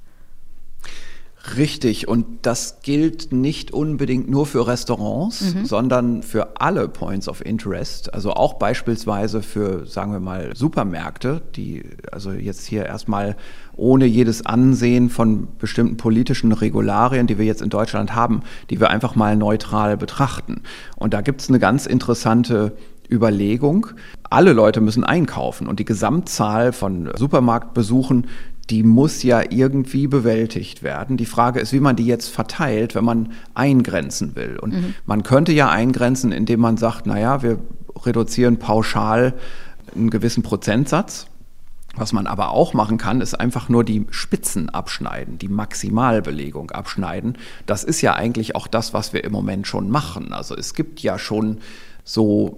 S3: Richtig, und das gilt nicht unbedingt nur für Restaurants, sondern für alle Points of Interest, also auch beispielsweise für, sagen wir mal, Supermärkte, die also jetzt hier erstmal ohne jedes Ansehen von bestimmten politischen Regularien, die wir jetzt in Deutschland haben, die wir einfach mal neutral betrachten. Und da gibt es eine ganz interessante Überlegung. Alle Leute müssen einkaufen und die Gesamtzahl von Supermarktbesuchen, die muss ja irgendwie bewältigt werden. Die Frage ist, wie man die jetzt verteilt, wenn man eingrenzen will. Und man könnte ja eingrenzen, indem man sagt, naja, wir reduzieren pauschal einen gewissen Prozentsatz. Was man aber auch machen kann, ist einfach nur die Spitzen abschneiden, die Maximalbelegung abschneiden. Das ist ja eigentlich auch das, was wir im Moment schon machen. Also es gibt ja schon so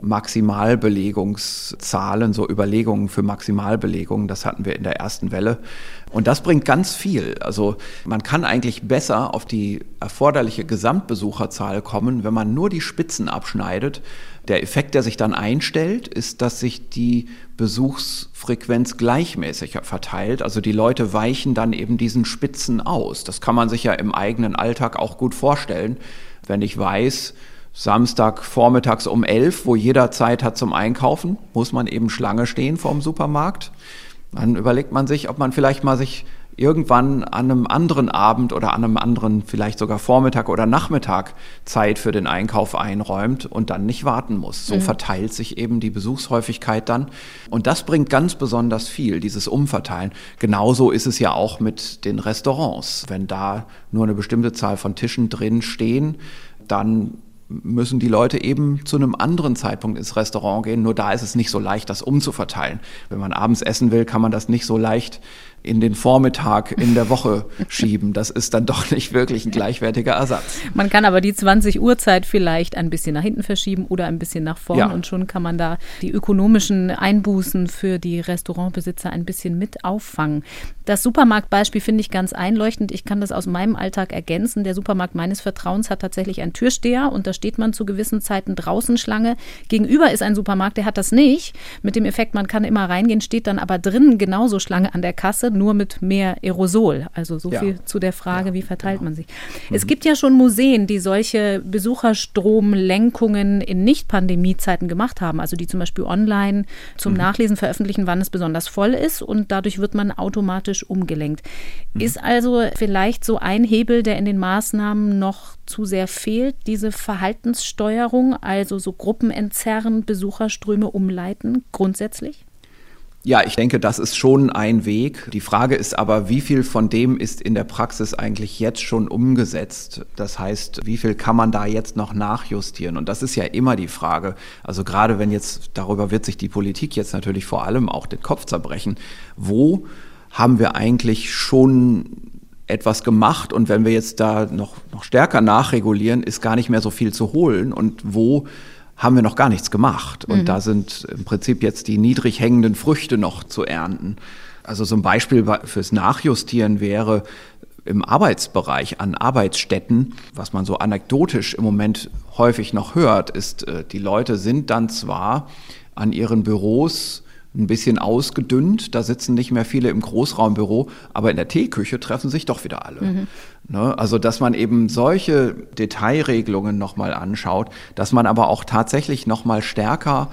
S3: Maximalbelegungszahlen, so Überlegungen für Maximalbelegungen. Das hatten wir in der ersten Welle. Und das bringt ganz viel. Also man kann eigentlich besser auf die erforderliche Gesamtbesucherzahl kommen, wenn man nur die Spitzen abschneidet. Der Effekt, der sich dann einstellt, ist, dass sich die Besuchsfrequenz gleichmäßiger verteilt. Also die Leute weichen dann eben diesen Spitzen aus. Das kann man sich ja im eigenen Alltag auch gut vorstellen. Wenn ich weiß, Samstag vormittags um 11, wo jeder Zeit hat zum Einkaufen, muss man eben Schlange stehen vorm Supermarkt. Dann überlegt man sich, ob man vielleicht mal sich irgendwann an einem anderen Abend oder an einem anderen, vielleicht sogar Vormittag oder Nachmittag Zeit für den Einkauf einräumt und dann nicht warten muss. So verteilt sich eben die Besuchshäufigkeit dann. Und das bringt ganz besonders viel, dieses Umverteilen. Genauso ist es ja auch mit den Restaurants. Wenn da nur eine bestimmte Zahl von Tischen drin stehen, dann müssen die Leute eben zu einem anderen Zeitpunkt ins Restaurant gehen. Nur da ist es nicht so leicht, das umzuverteilen. Wenn man abends essen will, kann man das nicht so leicht in den Vormittag in der Woche schieben. Das ist dann doch nicht wirklich ein gleichwertiger Ersatz.
S2: Man kann aber die 20 Uhr Zeit vielleicht ein bisschen nach hinten verschieben oder ein bisschen nach vorn und schon kann man da die ökonomischen Einbußen für die Restaurantbesitzer ein bisschen mit auffangen. Das Supermarktbeispiel finde ich ganz einleuchtend. Ich kann das aus meinem Alltag ergänzen. Der Supermarkt meines Vertrauens hat tatsächlich einen Türsteher und da steht man zu gewissen Zeiten draußen Schlange. Gegenüber ist ein Supermarkt, der hat das nicht. Mit dem Effekt, man kann immer reingehen, steht dann aber drinnen genauso Schlange an der Kasse, nur mit mehr Aerosol. Also so viel zu der Frage, wie verteilt man sich. Es gibt ja schon Museen, die solche Besucherstromlenkungen in Nicht-Pandemie-Zeiten gemacht haben, also die zum Beispiel online zum Nachlesen veröffentlichen, wann es besonders voll ist und dadurch wird man automatisch umgelenkt. Ist also vielleicht so ein Hebel, der in den Maßnahmen noch zu sehr fehlt, diese Verhaltenssteuerung, also so Gruppen entzerren, Besucherströme umleiten, grundsätzlich?
S3: Ja, ich denke, das ist schon ein Weg. Die Frage ist aber, wie viel von dem ist in der Praxis eigentlich jetzt schon umgesetzt? Das heißt, wie viel kann man da jetzt noch nachjustieren? Und das ist ja immer die Frage. Also gerade wenn jetzt, darüber wird sich die Politik jetzt natürlich vor allem auch den Kopf zerbrechen. Wo haben wir eigentlich schon etwas gemacht? Und wenn wir jetzt da noch stärker nachregulieren, ist gar nicht mehr so viel zu holen. Und wo haben wir noch gar nichts gemacht. Und da sind im Prinzip jetzt die niedrig hängenden Früchte noch zu ernten. Also so ein Beispiel fürs Nachjustieren wäre im Arbeitsbereich an Arbeitsstätten, was man so anekdotisch im Moment häufig noch hört, ist, die Leute sind dann zwar an ihren Büros ein bisschen ausgedünnt, da sitzen nicht mehr viele im Großraumbüro, aber in der Teeküche treffen sich doch wieder alle. Ne? Also, dass man eben solche Detailregelungen nochmal anschaut, dass man aber auch tatsächlich nochmal stärker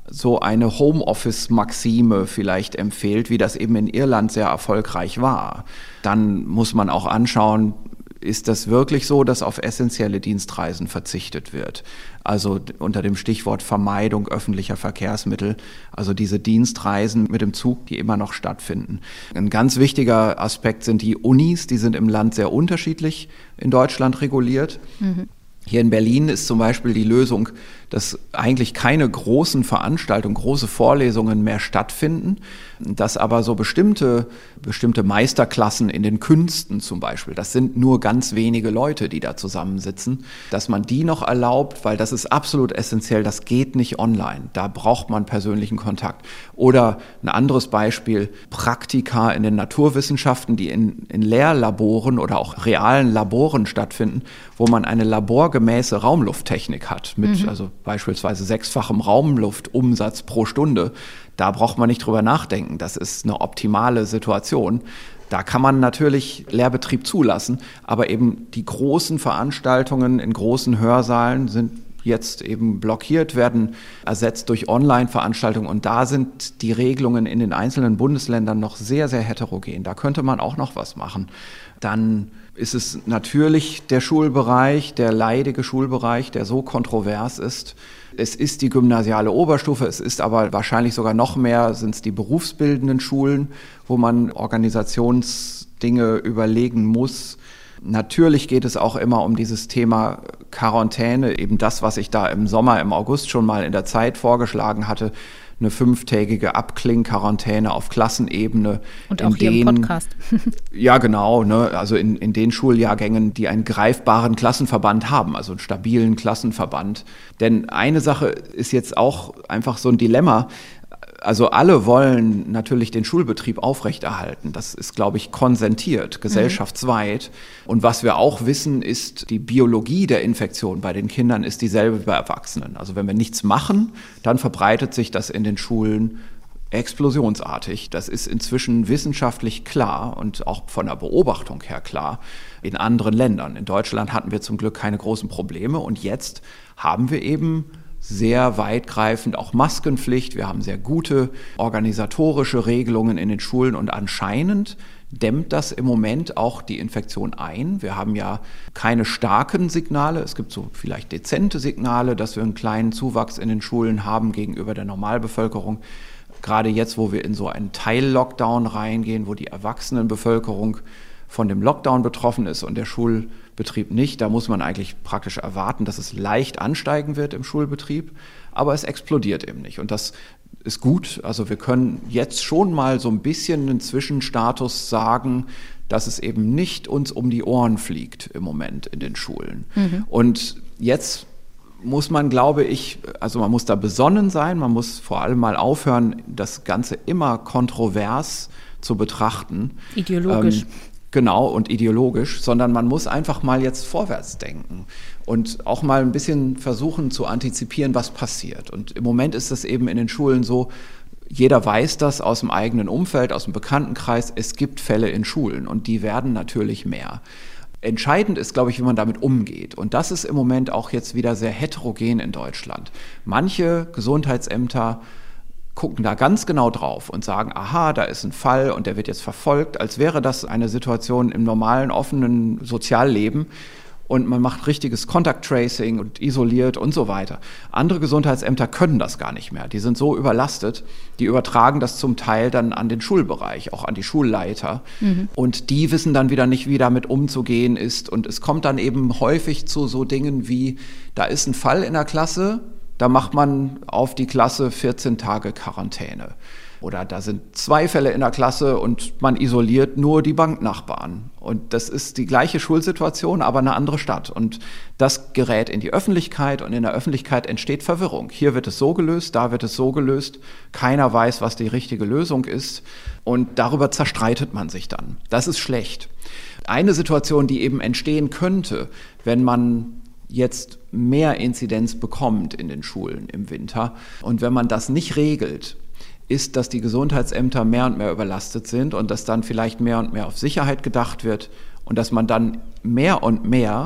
S3: so eine Homeoffice-Maxime vielleicht empfiehlt, wie das eben in Irland sehr erfolgreich war. Dann muss man auch anschauen, ist das wirklich so, dass auf essentielle Dienstreisen verzichtet wird? Also unter dem Stichwort Vermeidung öffentlicher Verkehrsmittel, also diese Dienstreisen mit dem Zug, die immer noch stattfinden. Ein ganz wichtiger Aspekt sind die Unis, die sind im Land sehr unterschiedlich in Deutschland reguliert. Hier in Berlin ist zum Beispiel die Lösung, dass eigentlich keine großen Veranstaltungen, große Vorlesungen mehr stattfinden, dass aber so bestimmte Meisterklassen in den Künsten zum Beispiel, das sind nur ganz wenige Leute, die da zusammensitzen, dass man die noch erlaubt, weil das ist absolut essentiell, das geht nicht online, da braucht man persönlichen Kontakt. Oder ein anderes Beispiel, Praktika in den Naturwissenschaften, die in Lehrlaboren oder auch realen Laboren stattfinden, wo man eine laborgemäße Raumlufttechnik hat, mit also beispielsweise 6-fachem Raumluftumsatz pro Stunde. Da braucht man nicht drüber nachdenken. Das ist eine optimale Situation. Da kann man natürlich Lehrbetrieb zulassen, aber eben die großen Veranstaltungen in großen Hörsaalen sind jetzt eben blockiert, werden ersetzt durch Online-Veranstaltungen und da sind die Regelungen in den einzelnen Bundesländern noch sehr, sehr heterogen. Da könnte man auch noch was machen. Dann ist es natürlich der Schulbereich, der leidige Schulbereich, der so kontrovers ist. Es ist die gymnasiale Oberstufe, es ist aber wahrscheinlich sogar noch mehr, sind es die berufsbildenden Schulen, wo man Organisationsdinge überlegen muss. Natürlich geht es auch immer um dieses Thema Quarantäne, eben das, was ich da im Sommer, im August schon mal in der Zeit vorgeschlagen hatte, eine 5-tägige Abklingquarantäne auf Klassenebene.
S2: Und auch hier im Podcast.
S3: Ja, genau. Ne? Also in den Schuljahrgängen, die einen greifbaren Klassenverband haben, also einen stabilen Klassenverband. Denn eine Sache ist jetzt auch einfach so ein Dilemma. Also alle wollen natürlich den Schulbetrieb aufrechterhalten. Das ist, glaube ich, konsentiert, gesellschaftsweit. Und was wir auch wissen, ist, die Biologie der Infektion bei den Kindern ist dieselbe wie bei Erwachsenen. Also wenn wir nichts machen, dann verbreitet sich das in den Schulen explosionsartig. Das ist inzwischen wissenschaftlich klar und auch von der Beobachtung her klar in anderen Ländern. In Deutschland hatten wir zum Glück keine großen Probleme und jetzt haben wir eben sehr weitgreifend auch Maskenpflicht. Wir haben sehr gute organisatorische Regelungen in den Schulen und anscheinend dämmt das im Moment auch die Infektion ein. Wir haben ja keine starken Signale. Es gibt so vielleicht dezente Signale, dass wir einen kleinen Zuwachs in den Schulen haben gegenüber der Normalbevölkerung. Gerade jetzt, wo wir in so einen Teil-Lockdown reingehen, wo die Erwachsenenbevölkerung von dem Lockdown betroffen ist und der Schulbetrieb nicht, da muss man eigentlich praktisch erwarten, dass es leicht ansteigen wird im Schulbetrieb, aber es explodiert eben nicht. Und das ist gut. Also wir können jetzt schon mal so ein bisschen einen Zwischenstatus sagen, dass es eben nicht uns um die Ohren fliegt im Moment in den Schulen. Und jetzt muss man, glaube ich, also man muss da besonnen sein, man muss vor allem mal aufhören, das Ganze immer kontrovers zu betrachten.
S2: Ideologisch.
S3: Genau, und ideologisch, sondern man muss einfach mal jetzt vorwärts denken und auch mal ein bisschen versuchen zu antizipieren, was passiert. Und im Moment ist das eben in den Schulen so, jeder weiß das aus dem eigenen Umfeld, aus dem Bekanntenkreis, es gibt Fälle in Schulen und die werden natürlich mehr. Entscheidend ist, glaube ich, wie man damit umgeht. Und das ist im Moment auch jetzt wieder sehr heterogen in Deutschland. Manche Gesundheitsämter gucken da ganz genau drauf und sagen, aha, da ist ein Fall und der wird jetzt verfolgt, als wäre das eine Situation im normalen, offenen Sozialleben und man macht richtiges Contact Tracing und isoliert und so weiter. Andere Gesundheitsämter können das gar nicht mehr. Die sind so überlastet, die übertragen das zum Teil dann an den Schulbereich, auch an die Schulleiter. Und die wissen dann wieder nicht, wie damit umzugehen ist. Und es kommt dann eben häufig zu so Dingen wie, da ist ein Fall in der Klasse, da macht man auf die Klasse 14 Tage Quarantäne. Oder da sind 2 Fälle in der Klasse und man isoliert nur die Banknachbarn. Und das ist die gleiche Schulsituation, aber eine andere Stadt. Und das gerät in die Öffentlichkeit und in der Öffentlichkeit entsteht Verwirrung. Hier wird es so gelöst, da wird es so gelöst. Keiner weiß, was die richtige Lösung ist. Und darüber zerstreitet man sich dann. Das ist schlecht. Eine Situation, die eben entstehen könnte, wenn man jetzt mehr Inzidenz bekommt in den Schulen im Winter. Und wenn man das nicht regelt, ist, dass die Gesundheitsämter mehr und mehr überlastet sind und dass dann vielleicht mehr und mehr auf Sicherheit gedacht wird und dass man dann mehr und mehr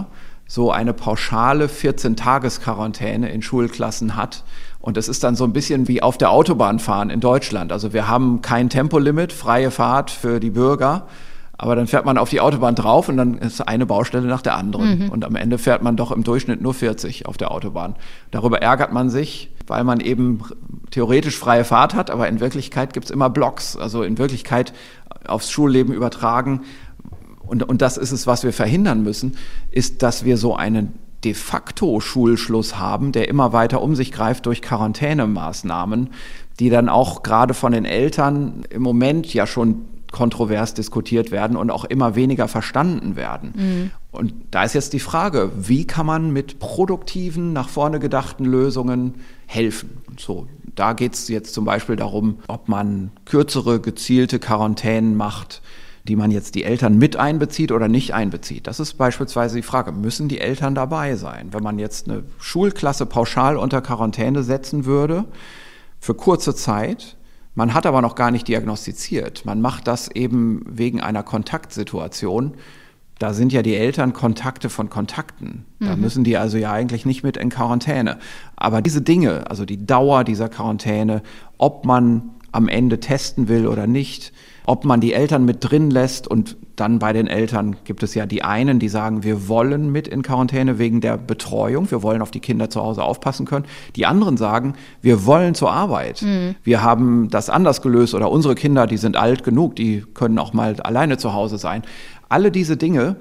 S3: so eine pauschale 14-Tages-Quarantäne in Schulklassen hat. Und es ist dann so ein bisschen wie auf der Autobahn fahren in Deutschland. Also wir haben kein Tempolimit, freie Fahrt für die Bürger. Aber dann fährt man auf die Autobahn drauf und dann ist eine Baustelle nach der anderen. Und am Ende fährt man doch im Durchschnitt nur 40 auf der Autobahn. Darüber ärgert man sich, weil man eben theoretisch freie Fahrt hat, aber in Wirklichkeit gibt's immer Blocks. Also in Wirklichkeit aufs Schulleben übertragen. Und das ist es, was wir verhindern müssen, ist, dass wir so einen de facto Schulschluss haben, der immer weiter um sich greift durch Quarantänemaßnahmen, die dann auch gerade von den Eltern im Moment ja schon kontrovers diskutiert werden und auch immer weniger verstanden werden. Und da ist jetzt die Frage, wie kann man mit produktiven, nach vorne gedachten Lösungen helfen? Und so, da geht es jetzt zum Beispiel darum, ob man kürzere, gezielte Quarantänen macht, die man jetzt die Eltern mit einbezieht oder nicht einbezieht. Das ist beispielsweise die Frage, müssen die Eltern dabei sein? Wenn man jetzt eine Schulklasse pauschal unter Quarantäne setzen würde, für kurze Zeit, man hat aber noch gar nicht diagnostiziert. Man macht das eben wegen einer Kontaktsituation. Da sind ja die Eltern Kontakte von Kontakten. Da müssen die also ja eigentlich nicht mit in Quarantäne. Aber diese Dinge, also die Dauer dieser Quarantäne, ob man am Ende testen will oder nicht, ob man die Eltern mit drin lässt und dann bei den Eltern gibt es ja die einen, die sagen, wir wollen mit in Quarantäne wegen der Betreuung, wir wollen auf die Kinder zu Hause aufpassen können. Die anderen sagen, wir wollen zur Arbeit. Wir haben das anders gelöst oder unsere Kinder, die sind alt genug, die können auch mal alleine zu Hause sein. Alle diese Dinge,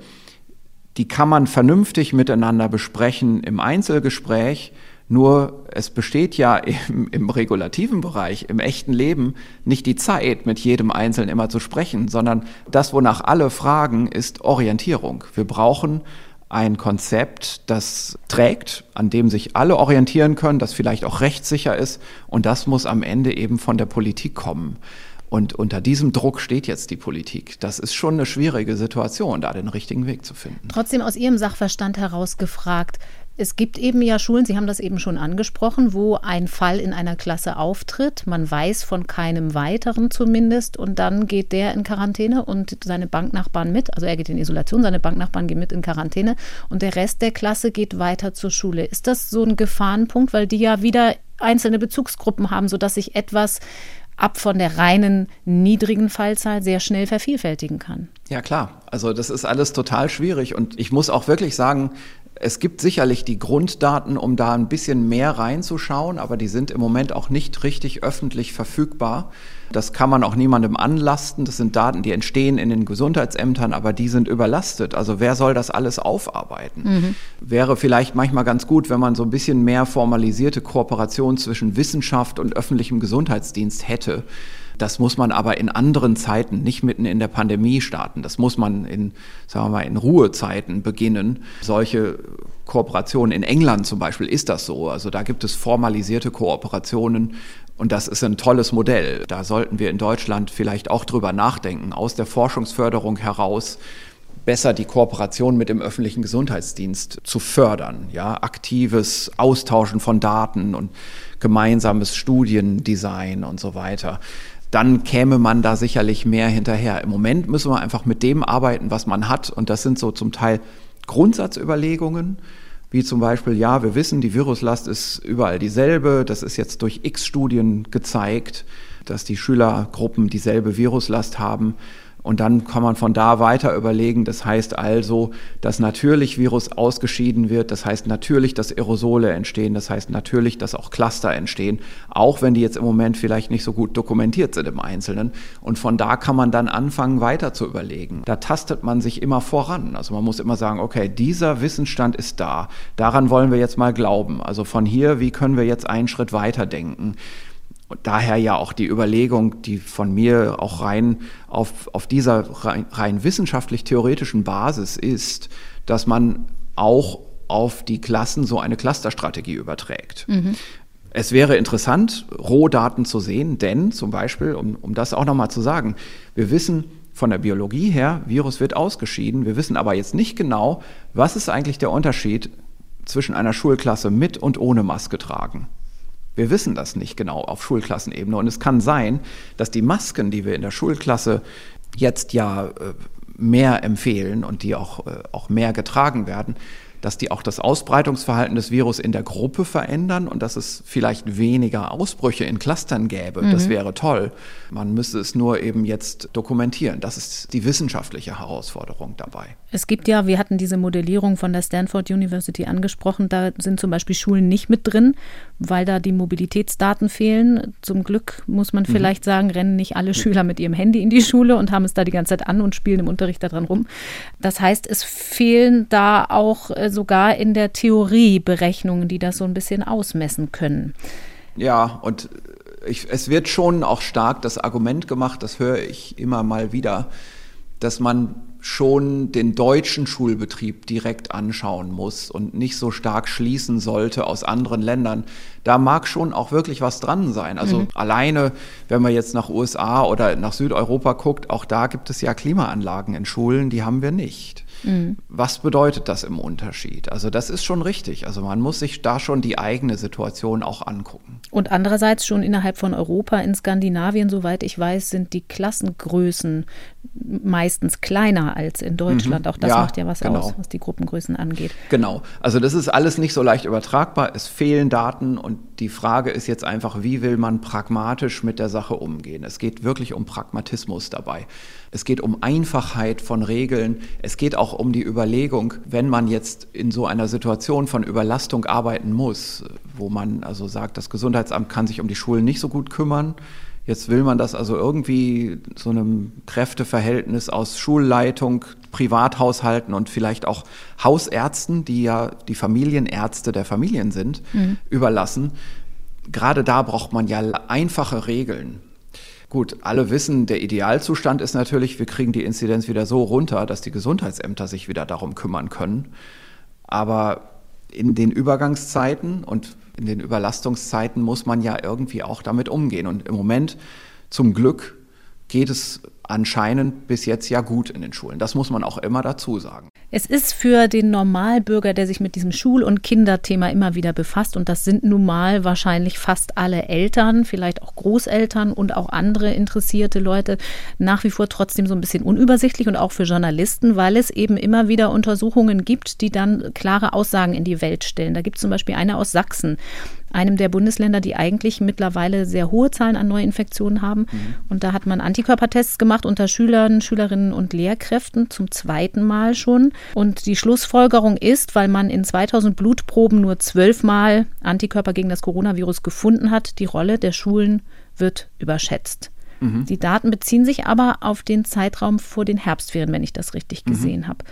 S3: die kann man vernünftig miteinander besprechen im Einzelgespräch. Nur es besteht ja im regulativen Bereich, im echten Leben nicht die Zeit, mit jedem Einzelnen immer zu sprechen, sondern das, wonach alle fragen, ist Orientierung. Wir brauchen ein Konzept, das trägt, an dem sich alle orientieren können, das vielleicht auch rechtssicher ist und das muss am Ende eben von der Politik kommen. Und unter diesem Druck steht jetzt die Politik. Das ist schon eine schwierige Situation, da den richtigen Weg zu finden.
S2: Trotzdem aus Ihrem Sachverstand heraus gefragt, es gibt eben ja Schulen, Sie haben das eben schon angesprochen, wo ein Fall in einer Klasse auftritt. Man weiß von keinem weiteren zumindest und dann geht der in Quarantäne und seine Banknachbarn mit. Also er geht in Isolation, seine Banknachbarn gehen mit in Quarantäne und der Rest der Klasse geht weiter zur Schule. Ist das so ein Gefahrenpunkt, weil die ja wieder einzelne Bezugsgruppen haben, sodass sich etwas ab von der reinen niedrigen Fallzahl sehr schnell vervielfältigen kann?
S3: Ja klar, also das ist alles total schwierig und ich muss auch wirklich sagen, es gibt sicherlich die Grunddaten, um da ein bisschen mehr reinzuschauen, aber die sind im Moment auch nicht richtig öffentlich verfügbar. Das kann man auch niemandem anlasten. Das sind Daten, die entstehen in den Gesundheitsämtern, aber die sind überlastet. Also wer soll das alles aufarbeiten? Wäre vielleicht manchmal ganz gut, wenn man so ein bisschen mehr formalisierte Kooperation zwischen Wissenschaft und öffentlichem Gesundheitsdienst hätte. Das muss man aber in anderen Zeiten, nicht mitten in der Pandemie starten. Das muss man in, sagen wir mal, in Ruhezeiten beginnen. Solche Kooperationen in England zum Beispiel ist das so. Also da gibt es formalisierte Kooperationen und das ist ein tolles Modell. Da sollten wir in Deutschland vielleicht auch drüber nachdenken, aus der Forschungsförderung heraus besser die Kooperation mit dem öffentlichen Gesundheitsdienst zu fördern. Ja, aktives Austauschen von Daten und gemeinsames Studiendesign und so weiter. Dann käme man da sicherlich mehr hinterher. Im Moment müssen wir einfach mit dem arbeiten, was man hat. Und das sind so zum Teil Grundsatzüberlegungen, wie zum Beispiel, ja, wir wissen, die Viruslast ist überall dieselbe. Das ist jetzt durch X-Studien gezeigt, dass die Schülergruppen dieselbe Viruslast haben. Und dann kann man von da weiter überlegen, das heißt also, dass natürlich Virus ausgeschieden wird, das heißt natürlich, dass Aerosole entstehen, das heißt natürlich, dass auch Cluster entstehen, auch wenn die jetzt im Moment vielleicht nicht so gut dokumentiert sind im Einzelnen. Und von da kann man dann anfangen, weiter zu überlegen. Da tastet man sich immer voran. Also man muss immer sagen, okay, dieser Wissensstand ist da, daran wollen wir jetzt mal glauben. Also von hier, wie können wir jetzt einen Schritt weiter denken? Und daher ja auch die Überlegung, die von mir auch rein auf dieser rein wissenschaftlich-theoretischen Basis ist, dass man auch auf die Klassen so eine Clusterstrategie überträgt. Es wäre interessant, Rohdaten zu sehen, denn zum Beispiel, um das auch nochmal zu sagen, wir wissen von der Biologie her, Virus wird ausgeschieden, wir wissen aber jetzt nicht genau, was ist eigentlich der Unterschied zwischen einer Schulklasse mit und ohne Maske tragen. Wir wissen das nicht genau auf Schulklassenebene und es kann sein, dass die Masken, die wir in der Schulklasse jetzt ja mehr empfehlen und die auch mehr getragen werden, dass die auch das Ausbreitungsverhalten des Virus in der Gruppe verändern und dass es vielleicht weniger Ausbrüche in Clustern gäbe. Das wäre toll. Man müsste es nur eben jetzt dokumentieren. Das ist die wissenschaftliche Herausforderung dabei.
S2: Es gibt ja, wir hatten diese Modellierung von der Stanford University angesprochen, da sind zum Beispiel Schulen nicht mit drin, weil da die Mobilitätsdaten fehlen. Zum Glück muss man vielleicht sagen, rennen nicht alle Schüler mit ihrem Handy in die Schule und haben es da die ganze Zeit an und spielen im Unterricht daran rum. Das heißt, es fehlen da auch sogar in der Theorie Berechnungen, die das so ein bisschen ausmessen können.
S3: Ja, und es wird schon auch stark das Argument gemacht, das höre ich immer mal wieder, dass man schon den deutschen Schulbetrieb direkt anschauen muss und nicht so stark schließen sollte aus anderen Ländern. Da mag schon auch wirklich was dran sein. Also alleine, wenn man jetzt nach USA oder nach Südeuropa guckt, auch da gibt es ja Klimaanlagen in Schulen, die haben wir nicht. Was bedeutet das im Unterschied? Also das ist schon richtig. Also man muss sich da schon die eigene Situation auch angucken.
S2: Und andererseits schon innerhalb von Europa, in Skandinavien, soweit ich weiß, sind die Klassengrößen meistens kleiner als in Deutschland. Auch das macht ja was aus, was die Gruppengrößen angeht.
S3: Genau. Also das ist alles nicht so leicht übertragbar. Es fehlen Daten und die Frage ist jetzt einfach, wie will man pragmatisch mit der Sache umgehen? Es geht wirklich um Pragmatismus dabei. Es geht um Einfachheit von Regeln. Es geht auch um die Überlegung, wenn man jetzt in so einer Situation von Überlastung arbeiten muss, wo man also sagt, das Gesundheitsamt kann sich um die Schulen nicht so gut kümmern. Jetzt will man das also irgendwie so einem Kräfteverhältnis aus Schulleitung, Privathaushalten und vielleicht auch Hausärzten, die ja die Familienärzte der Familien sind, überlassen. Gerade da braucht man ja einfache Regeln. Gut, alle wissen, der Idealzustand ist natürlich, wir kriegen die Inzidenz wieder so runter, dass die Gesundheitsämter sich wieder darum kümmern können. Aber in den Übergangszeiten und in den Überlastungszeiten muss man ja irgendwie auch damit umgehen. Und im Moment, zum Glück, geht es anscheinend bis jetzt ja gut in den Schulen. Das muss man auch immer dazu sagen.
S2: Es ist für den Normalbürger, der sich mit diesem Schul- und Kinderthema immer wieder befasst, und das sind nun mal wahrscheinlich fast alle Eltern, vielleicht auch Großeltern und auch andere interessierte Leute, nach wie vor trotzdem so ein bisschen unübersichtlich und auch für Journalisten, weil es eben immer wieder Untersuchungen gibt, die dann klare Aussagen in die Welt stellen. Da gibt es zum Beispiel eine aus Sachsen, einem der Bundesländer, die eigentlich mittlerweile sehr hohe Zahlen an Neuinfektionen haben. Und da hat man Antikörpertests gemacht unter Schülern, Schülerinnen und Lehrkräften zum 2. Mal schon. Und die Schlussfolgerung ist, weil man in 2000 Blutproben nur 12 Mal Antikörper gegen das Coronavirus gefunden hat, die Rolle der Schulen wird überschätzt. Die Daten beziehen sich aber auf den Zeitraum vor den Herbstferien, wenn ich das richtig gesehen habe.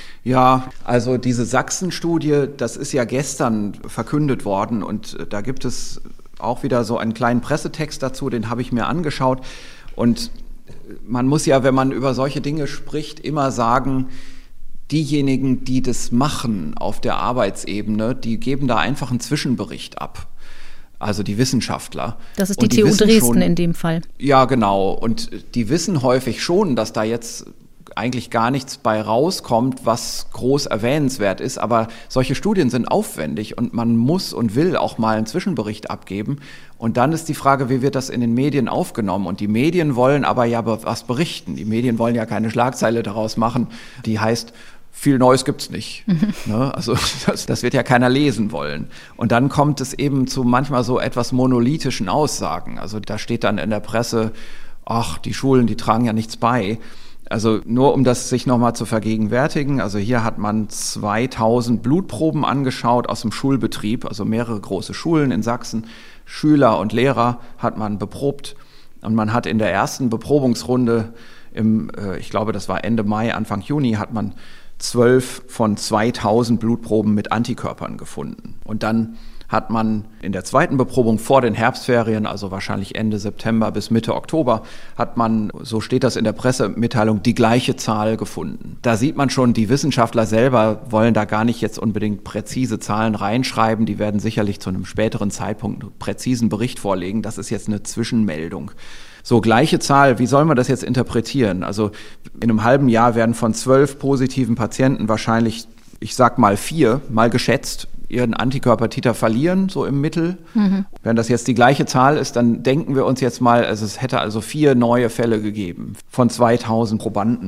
S3: Ja, also diese Sachsen-Studie, das ist ja gestern verkündet worden und da gibt es auch wieder so einen kleinen Pressetext dazu, den habe ich mir angeschaut. Und man muss ja, wenn man über solche Dinge spricht, immer sagen, diejenigen, die das machen auf der Arbeitsebene, die geben da einfach einen Zwischenbericht ab. Also die Wissenschaftler.
S2: Das ist die TU Dresden in dem Fall.
S3: Ja, genau. Und die wissen häufig schon, dass da jetzt eigentlich gar nichts bei rauskommt, was groß erwähnenswert ist. Aber solche Studien sind aufwendig und man muss und will auch mal einen Zwischenbericht abgeben. Und dann ist die Frage, wie wird das in den Medien aufgenommen? Und die Medien wollen aber ja was berichten. Die Medien wollen ja keine Schlagzeile daraus machen, die heißt, viel Neues gibt's nicht. Ne? Also das wird ja keiner lesen wollen. Und dann kommt es eben zu manchmal so etwas monolithischen Aussagen. Also da steht dann in der Presse, ach, die Schulen, die tragen ja nichts bei. Also nur um das sich nochmal zu vergegenwärtigen, also hier hat man 2000 Blutproben angeschaut aus dem Schulbetrieb, also mehrere große Schulen in Sachsen. Schüler und Lehrer hat man beprobt und man hat in der ersten Beprobungsrunde ich glaube, das war Ende Mai, Anfang Juni, hat man 12 von 2000 Blutproben mit Antikörpern gefunden. Und dann hat man in der zweiten Beprobung vor den Herbstferien, also wahrscheinlich Ende September bis Mitte Oktober, hat man, so steht das in der Pressemitteilung, die gleiche Zahl gefunden. Da sieht man schon, die Wissenschaftler selber wollen da gar nicht jetzt unbedingt präzise Zahlen reinschreiben. Die werden sicherlich zu einem späteren Zeitpunkt einen präzisen Bericht vorlegen. Das ist jetzt eine Zwischenmeldung. So, gleiche Zahl, wie soll man das jetzt interpretieren? Also in einem halben Jahr werden von 12 positiven Patienten wahrscheinlich, ich sag mal 4, mal geschätzt, ihren Antikörpertiter verlieren, so im Mittel. Wenn das jetzt die gleiche Zahl ist, dann denken wir uns jetzt mal, also es hätte also 4 neue Fälle gegeben von 2000 Probanden.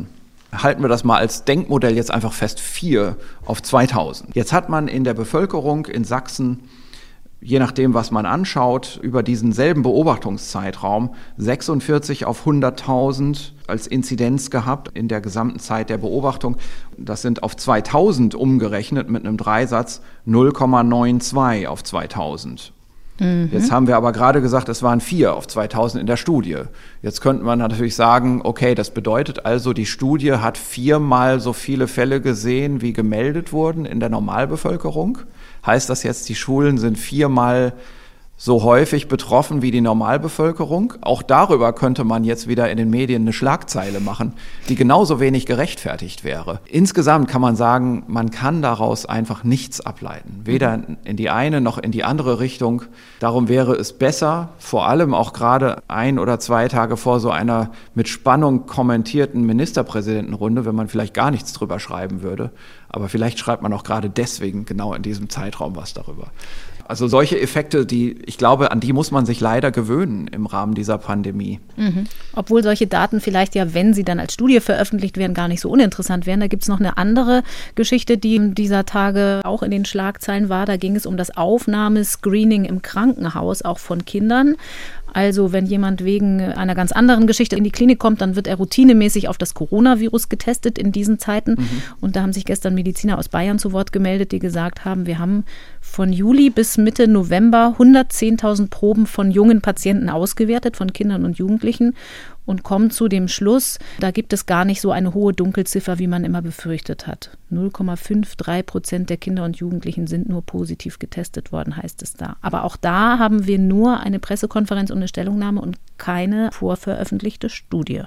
S3: Halten wir das mal als Denkmodell jetzt einfach fest, 4 auf 2000. Jetzt hat man in der Bevölkerung in Sachsen, je nachdem, was man anschaut, über diesen selben Beobachtungszeitraum 46 auf 100.000 als Inzidenz gehabt in der gesamten Zeit der Beobachtung. Das sind auf 2000 umgerechnet mit einem Dreisatz 0,92 auf 2000. Jetzt haben wir aber gerade gesagt, es waren 4 auf 2000 in der Studie. Jetzt könnte man natürlich sagen, okay, das bedeutet also, die Studie hat 4-mal so viele Fälle gesehen, wie gemeldet wurden in der Normalbevölkerung. Heißt das jetzt, die Schulen sind 4-mal so häufig betroffen wie die Normalbevölkerung? Auch darüber könnte man jetzt wieder in den Medien eine Schlagzeile machen, die genauso wenig gerechtfertigt wäre. Insgesamt kann man sagen, man kann daraus einfach nichts ableiten. Weder in die eine noch in die andere Richtung. Darum wäre es besser, vor allem auch gerade 1 oder 2 Tage vor so einer mit Spannung kommentierten Ministerpräsidentenrunde, wenn man vielleicht gar nichts drüber schreiben würde. Aber vielleicht schreibt man auch gerade deswegen genau in diesem Zeitraum was darüber. Also solche Effekte, ich glaube, an die muss man sich leider gewöhnen im Rahmen dieser Pandemie.
S2: Obwohl solche Daten vielleicht ja, wenn sie dann als Studie veröffentlicht werden, gar nicht so uninteressant wären. Da gibt es noch eine andere Geschichte, die dieser Tage auch in den Schlagzeilen war. Da ging es um das Aufnahmescreening im Krankenhaus, auch von Kindern. Also wenn jemand wegen einer ganz anderen Geschichte in die Klinik kommt, dann wird er routinemäßig auf das Coronavirus getestet in diesen Zeiten. Und da haben sich gestern Mediziner aus Bayern zu Wort gemeldet, die gesagt haben, wir haben von Juli bis Mitte November 110.000 Proben von jungen Patienten ausgewertet, von Kindern und Jugendlichen, und kommen zu dem Schluss, da gibt es gar nicht so eine hohe Dunkelziffer, wie man immer befürchtet hat. 0,53% der Kinder und Jugendlichen sind nur positiv getestet worden, heißt es da. Aber auch da haben wir nur eine Pressekonferenz und eine Stellungnahme und keine vorveröffentlichte Studie.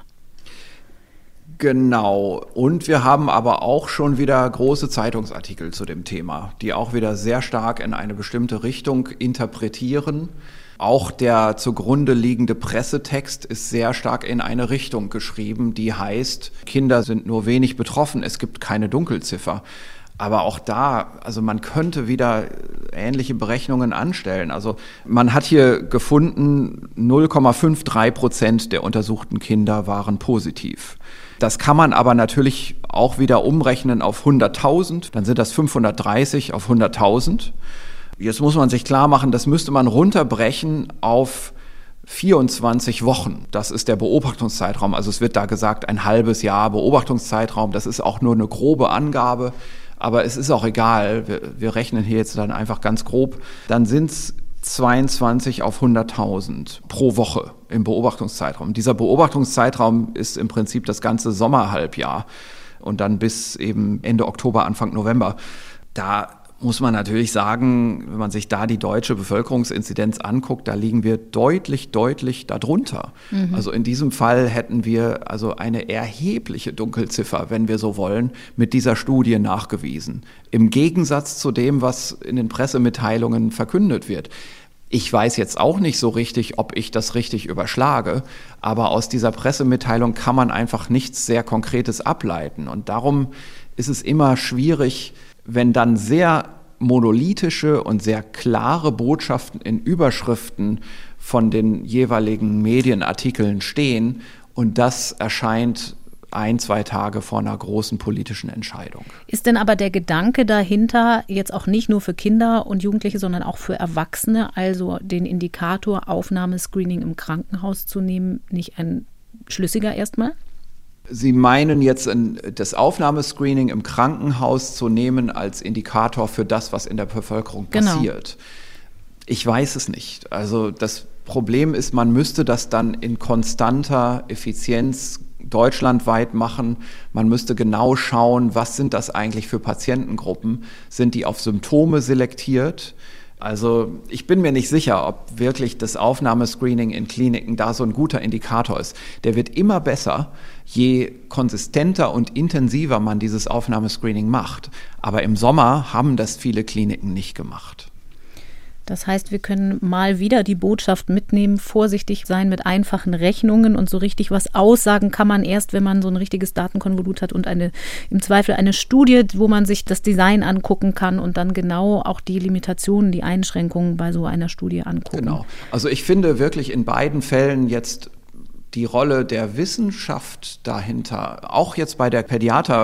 S3: Genau. Und wir haben aber auch schon wieder große Zeitungsartikel zu dem Thema, die auch wieder sehr stark in eine bestimmte Richtung interpretieren. Auch der zugrunde liegende Pressetext ist sehr stark in eine Richtung geschrieben, die heißt, Kinder sind nur wenig betroffen, es gibt keine Dunkelziffer. Aber auch da, also man könnte wieder ähnliche Berechnungen anstellen. Also man hat hier gefunden, 0,53% der untersuchten Kinder waren positiv. Das kann man aber natürlich auch wieder umrechnen auf 100.000, dann sind das 530 auf 100.000. Jetzt muss man sich klar machen, das müsste man runterbrechen auf 24 Wochen. Das ist der Beobachtungszeitraum. Also es wird da gesagt, ein halbes Jahr Beobachtungszeitraum. Das ist auch nur eine grobe Angabe. Aber es ist auch egal. Wir rechnen hier jetzt dann einfach ganz grob. Dann sind es 22 auf 100.000 pro Woche im Beobachtungszeitraum. Dieser Beobachtungszeitraum ist im Prinzip das ganze Sommerhalbjahr und dann bis eben Ende Oktober, Anfang November. Da muss man natürlich sagen, wenn man sich da die deutsche Bevölkerungsinzidenz anguckt, da liegen wir deutlich darunter. Also in diesem Fall hätten wir also eine erhebliche Dunkelziffer, wenn wir so wollen, mit dieser Studie nachgewiesen. Im Gegensatz zu dem, was in den Pressemitteilungen verkündet wird. Ich weiß jetzt auch nicht so richtig, ob ich das richtig überschlage, aber aus dieser Pressemitteilung kann man einfach nichts sehr Konkretes ableiten. Und darum ist es immer schwierig, wenn dann sehr monolithische und sehr klare Botschaften in Überschriften von den jeweiligen Medienartikeln stehen und das erscheint 1-2 Tage vor einer großen politischen Entscheidung.
S2: Ist denn aber der Gedanke dahinter jetzt auch nicht nur für Kinder und Jugendliche, sondern auch für Erwachsene, also den Indikator Aufnahmescreening im Krankenhaus zu nehmen, nicht ein schlüssiger erstmal?
S3: Sie meinen jetzt das Aufnahmescreening im Krankenhaus zu nehmen als Indikator für das, was in der Bevölkerung passiert? Genau. Ich weiß es nicht. Also das Problem ist, man müsste das dann in konstanter Effizienz deutschlandweit machen. Man müsste genau schauen, was sind das eigentlich für Patientengruppen? Sind die auf Symptome selektiert? Also ich bin mir nicht sicher, ob wirklich das Aufnahmescreening in Kliniken da so ein guter Indikator ist. Der wird immer besser, je konsistenter und intensiver man dieses Aufnahmescreening macht. Aber im Sommer haben das viele Kliniken nicht gemacht.
S2: Das heißt, wir können mal wieder die Botschaft mitnehmen, vorsichtig sein mit einfachen Rechnungen und so richtig was aussagen kann man erst, wenn man so ein richtiges Datenkonvolut hat und im Zweifel eine Studie, wo man sich das Design angucken kann und dann genau auch die Limitationen, die Einschränkungen bei so einer Studie angucken.
S3: Genau. Also ich finde wirklich in beiden Fällen jetzt die Rolle der Wissenschaft dahinter, auch jetzt bei der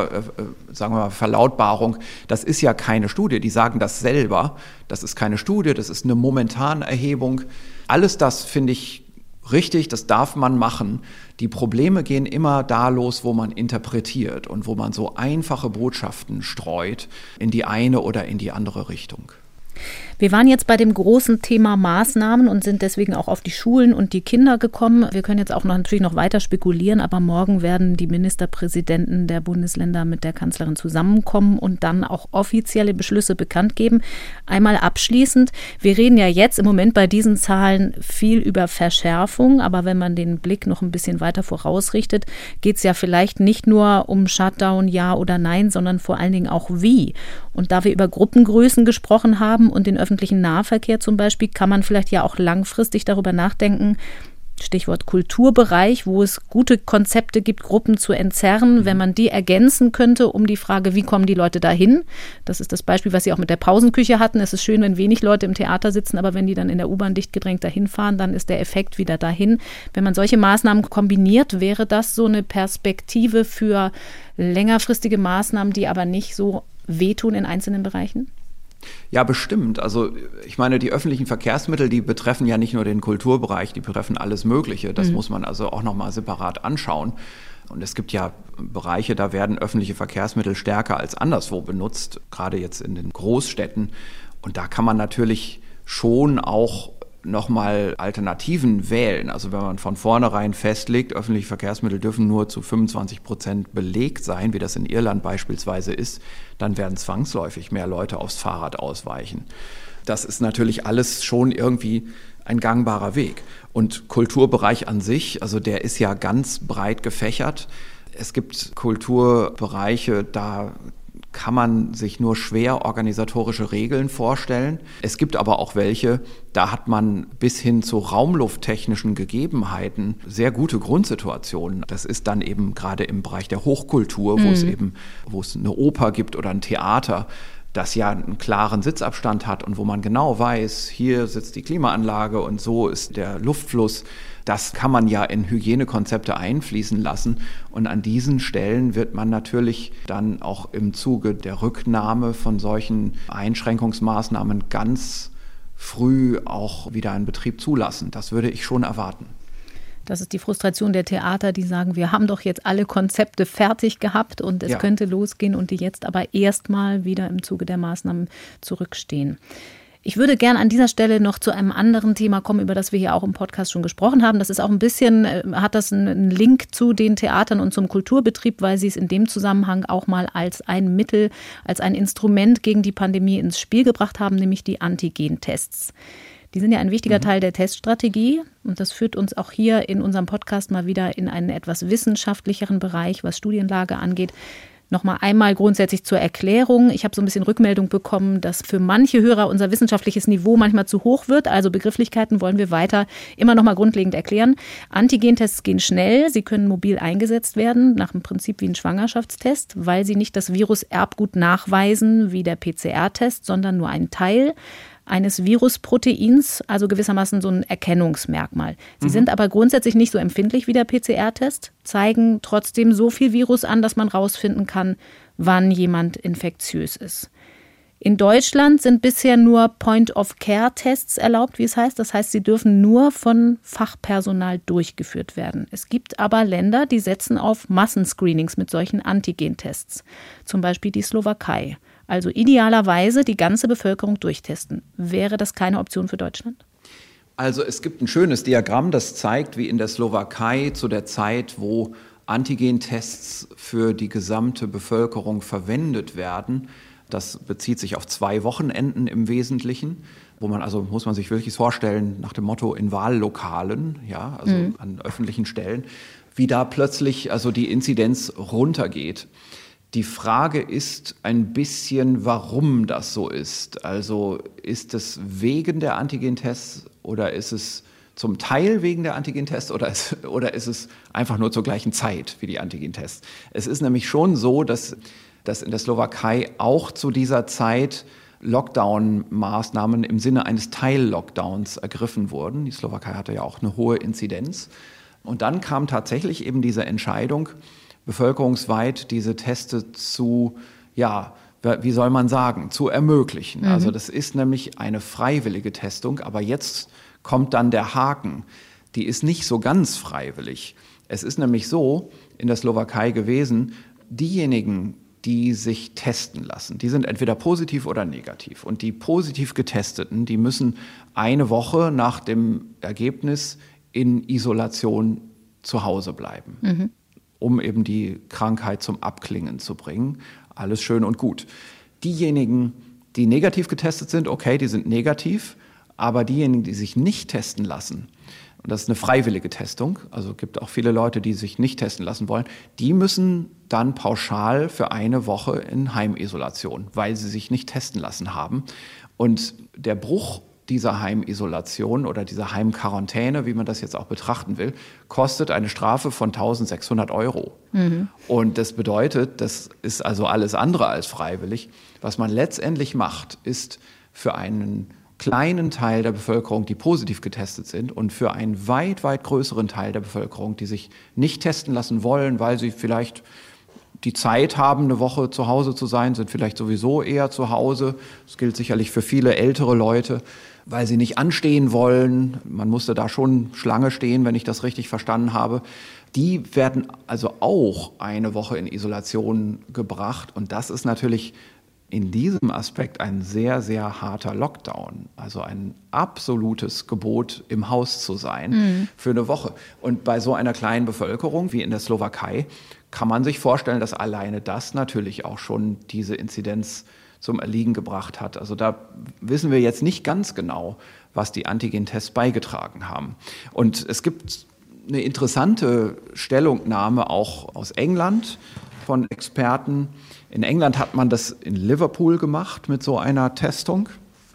S3: Verlautbarung, das ist ja keine Studie, die sagen das selber, das ist keine Studie, das ist eine Momentanerhebung. Alles das finde ich richtig, das darf man machen. Die Probleme gehen immer da los, wo man interpretiert und wo man so einfache Botschaften streut in die eine oder in die andere Richtung.
S2: Wir waren jetzt bei dem großen Thema Maßnahmen und sind deswegen auch auf die Schulen und die Kinder gekommen. Wir können jetzt auch natürlich noch weiter spekulieren, aber morgen werden die Ministerpräsidenten der Bundesländer mit der Kanzlerin zusammenkommen und dann auch offizielle Beschlüsse bekannt geben. Einmal abschließend, wir reden ja jetzt im Moment bei diesen Zahlen viel über Verschärfung, aber wenn man den Blick noch ein bisschen weiter vorausrichtet, geht es ja vielleicht nicht nur um Shutdown, ja oder nein, sondern vor allen Dingen auch wie. Und da wir über Gruppengrößen gesprochen haben und den öffentlichen Nahverkehr zum Beispiel, kann man vielleicht ja auch langfristig darüber nachdenken, Stichwort Kulturbereich, wo es gute Konzepte gibt, Gruppen zu entzerren, wenn man die ergänzen könnte um die Frage, wie kommen die Leute dahin? Das ist das Beispiel, was Sie auch mit der Pausenküche hatten. Es ist schön, wenn wenig Leute im Theater sitzen, aber wenn die dann in der U-Bahn dicht gedrängt dahin fahren, dann ist der Effekt wieder dahin. Wenn man solche Maßnahmen kombiniert, wäre das so eine Perspektive für längerfristige Maßnahmen, die aber nicht so wehtun in einzelnen Bereichen?
S3: Ja, bestimmt. Also ich meine, die öffentlichen Verkehrsmittel, die betreffen ja nicht nur den Kulturbereich, die betreffen alles Mögliche. Das muss man also auch nochmal separat anschauen. Und es gibt ja Bereiche, da werden öffentliche Verkehrsmittel stärker als anderswo benutzt, gerade jetzt in den Großstädten. Und da kann man natürlich schon auch nochmal Alternativen wählen. Also wenn man von vornherein festlegt, öffentliche Verkehrsmittel dürfen nur zu 25% belegt sein, wie das in Irland beispielsweise ist, dann werden zwangsläufig mehr Leute aufs Fahrrad ausweichen. Das ist natürlich alles schon irgendwie ein gangbarer Weg. Und Kulturbereich an sich, also der ist ja ganz breit gefächert. Es gibt Kulturbereiche, da kann man sich nur schwer organisatorische Regeln vorstellen. Es gibt aber auch welche, da hat man bis hin zu raumlufttechnischen Gegebenheiten sehr gute Grundsituationen. Das ist dann eben gerade im Bereich der Hochkultur, wo es eine Oper gibt oder ein Theater, das ja einen klaren Sitzabstand hat und wo man genau weiß, hier sitzt die Klimaanlage und so ist der Luftfluss. Das kann man ja in Hygienekonzepte einfließen lassen. Und an diesen Stellen wird man natürlich dann auch im Zuge der Rücknahme von solchen Einschränkungsmaßnahmen ganz früh auch wieder einen Betrieb zulassen. Das würde ich schon erwarten.
S2: Das ist die Frustration der Theater, die sagen, wir haben doch jetzt alle Konzepte fertig gehabt und es könnte losgehen und die jetzt aber erstmal wieder im Zuge der Maßnahmen zurückstehen. Ich würde gern an dieser Stelle noch zu einem anderen Thema kommen, über das wir hier auch im Podcast schon gesprochen haben. Das ist auch ein bisschen, hat das einen Link zu den Theatern und zum Kulturbetrieb, weil Sie es in dem Zusammenhang auch mal als ein Mittel, als ein Instrument gegen die Pandemie ins Spiel gebracht haben, nämlich die Antigen-Tests. Die sind ja ein wichtiger Teil der Teststrategie und das führt uns auch hier in unserem Podcast mal wieder in einen etwas wissenschaftlicheren Bereich, was Studienlage angeht. Nochmal einmal grundsätzlich zur Erklärung. Ich habe so ein bisschen Rückmeldung bekommen, dass für manche Hörer unser wissenschaftliches Niveau manchmal zu hoch wird. Also Begrifflichkeiten wollen wir weiter immer nochmal grundlegend erklären. Antigentests gehen schnell. Sie können mobil eingesetzt werden, nach dem Prinzip wie ein Schwangerschaftstest, weil sie nicht das Virus-Erbgut nachweisen wie der PCR-Test, sondern nur einen Teil eines Virusproteins, also gewissermaßen so ein Erkennungsmerkmal. Sie sind aber grundsätzlich nicht so empfindlich wie der PCR-Test, zeigen trotzdem so viel Virus an, dass man rausfinden kann, wann jemand infektiös ist. In Deutschland sind bisher nur Point-of-Care-Tests erlaubt, wie es heißt. Das heißt, sie dürfen nur von Fachpersonal durchgeführt werden. Es gibt aber Länder, die setzen auf Massenscreenings mit solchen Antigentests, zum Beispiel die Slowakei. Also idealerweise die ganze Bevölkerung durchtesten. Wäre das keine Option für Deutschland?
S3: Also es gibt ein schönes Diagramm, das zeigt, wie in der Slowakei zu der Zeit, wo Antigentests für die gesamte Bevölkerung verwendet werden. Das bezieht sich auf 2 Wochenenden im Wesentlichen, wo man, also muss man sich wirklich vorstellen, nach dem Motto in Wahllokalen, ja, also an öffentlichen Stellen, wie da plötzlich also die Inzidenz runtergeht. Die Frage ist ein bisschen, warum das so ist. Also ist es wegen der Antigentests oder ist es zum Teil wegen der Antigentests oder ist es einfach nur zur gleichen Zeit wie die Antigentests? Es ist nämlich schon so, dass in der Slowakei auch zu dieser Zeit Lockdown-Maßnahmen im Sinne eines Teil-Lockdowns ergriffen wurden. Die Slowakei hatte ja auch eine hohe Inzidenz. Und dann kam tatsächlich eben diese Entscheidung, bevölkerungsweit diese Teste zu, wie soll man sagen, zu ermöglichen. Also das ist nämlich eine freiwillige Testung, aber jetzt kommt dann der Haken. Die ist nicht so ganz freiwillig. Es ist nämlich so in der Slowakei gewesen, diejenigen, die sich testen lassen, die sind entweder positiv oder negativ. Und die positiv Getesteten, die müssen eine Woche nach dem Ergebnis in Isolation zu Hause bleiben, um eben die Krankheit zum Abklingen zu bringen. Alles schön und gut. Diejenigen, die negativ getestet sind, okay, die sind negativ, aber diejenigen, die sich nicht testen lassen, und das ist eine freiwillige Testung, also es gibt auch viele Leute, die sich nicht testen lassen wollen, die müssen dann pauschal für eine Woche in Heimisolation, weil sie sich nicht testen lassen haben. Und der Bruch dieser Heimisolation oder dieser Heimquarantäne, wie man das jetzt auch betrachten will, kostet eine Strafe von 1.600 €. Und das bedeutet, das ist also alles andere als freiwillig. Was man letztendlich macht, ist für einen kleinen Teil der Bevölkerung, die positiv getestet sind, und für einen weit, weit größeren Teil der Bevölkerung, die sich nicht testen lassen wollen, weil sie vielleicht die Zeit haben, eine Woche zu Hause zu sein, sind vielleicht sowieso eher zu Hause. Das gilt sicherlich für viele ältere Leute, weil sie nicht anstehen wollen. Man musste da schon Schlange stehen, wenn ich das richtig verstanden habe. Die werden also auch eine Woche in Isolation gebracht. Und das ist natürlich in diesem Aspekt ein sehr, sehr harter Lockdown. Also ein absolutes Gebot, im Haus zu sein für eine Woche. Und bei so einer kleinen Bevölkerung wie in der Slowakei kann man sich vorstellen, dass alleine das natürlich auch schon diese Inzidenz zum Erliegen gebracht hat. Also da wissen wir jetzt nicht ganz genau, was die Antigen-Tests beigetragen haben. Und es gibt eine interessante Stellungnahme auch aus England von Experten. In England hat man das in Liverpool gemacht mit so einer Testung.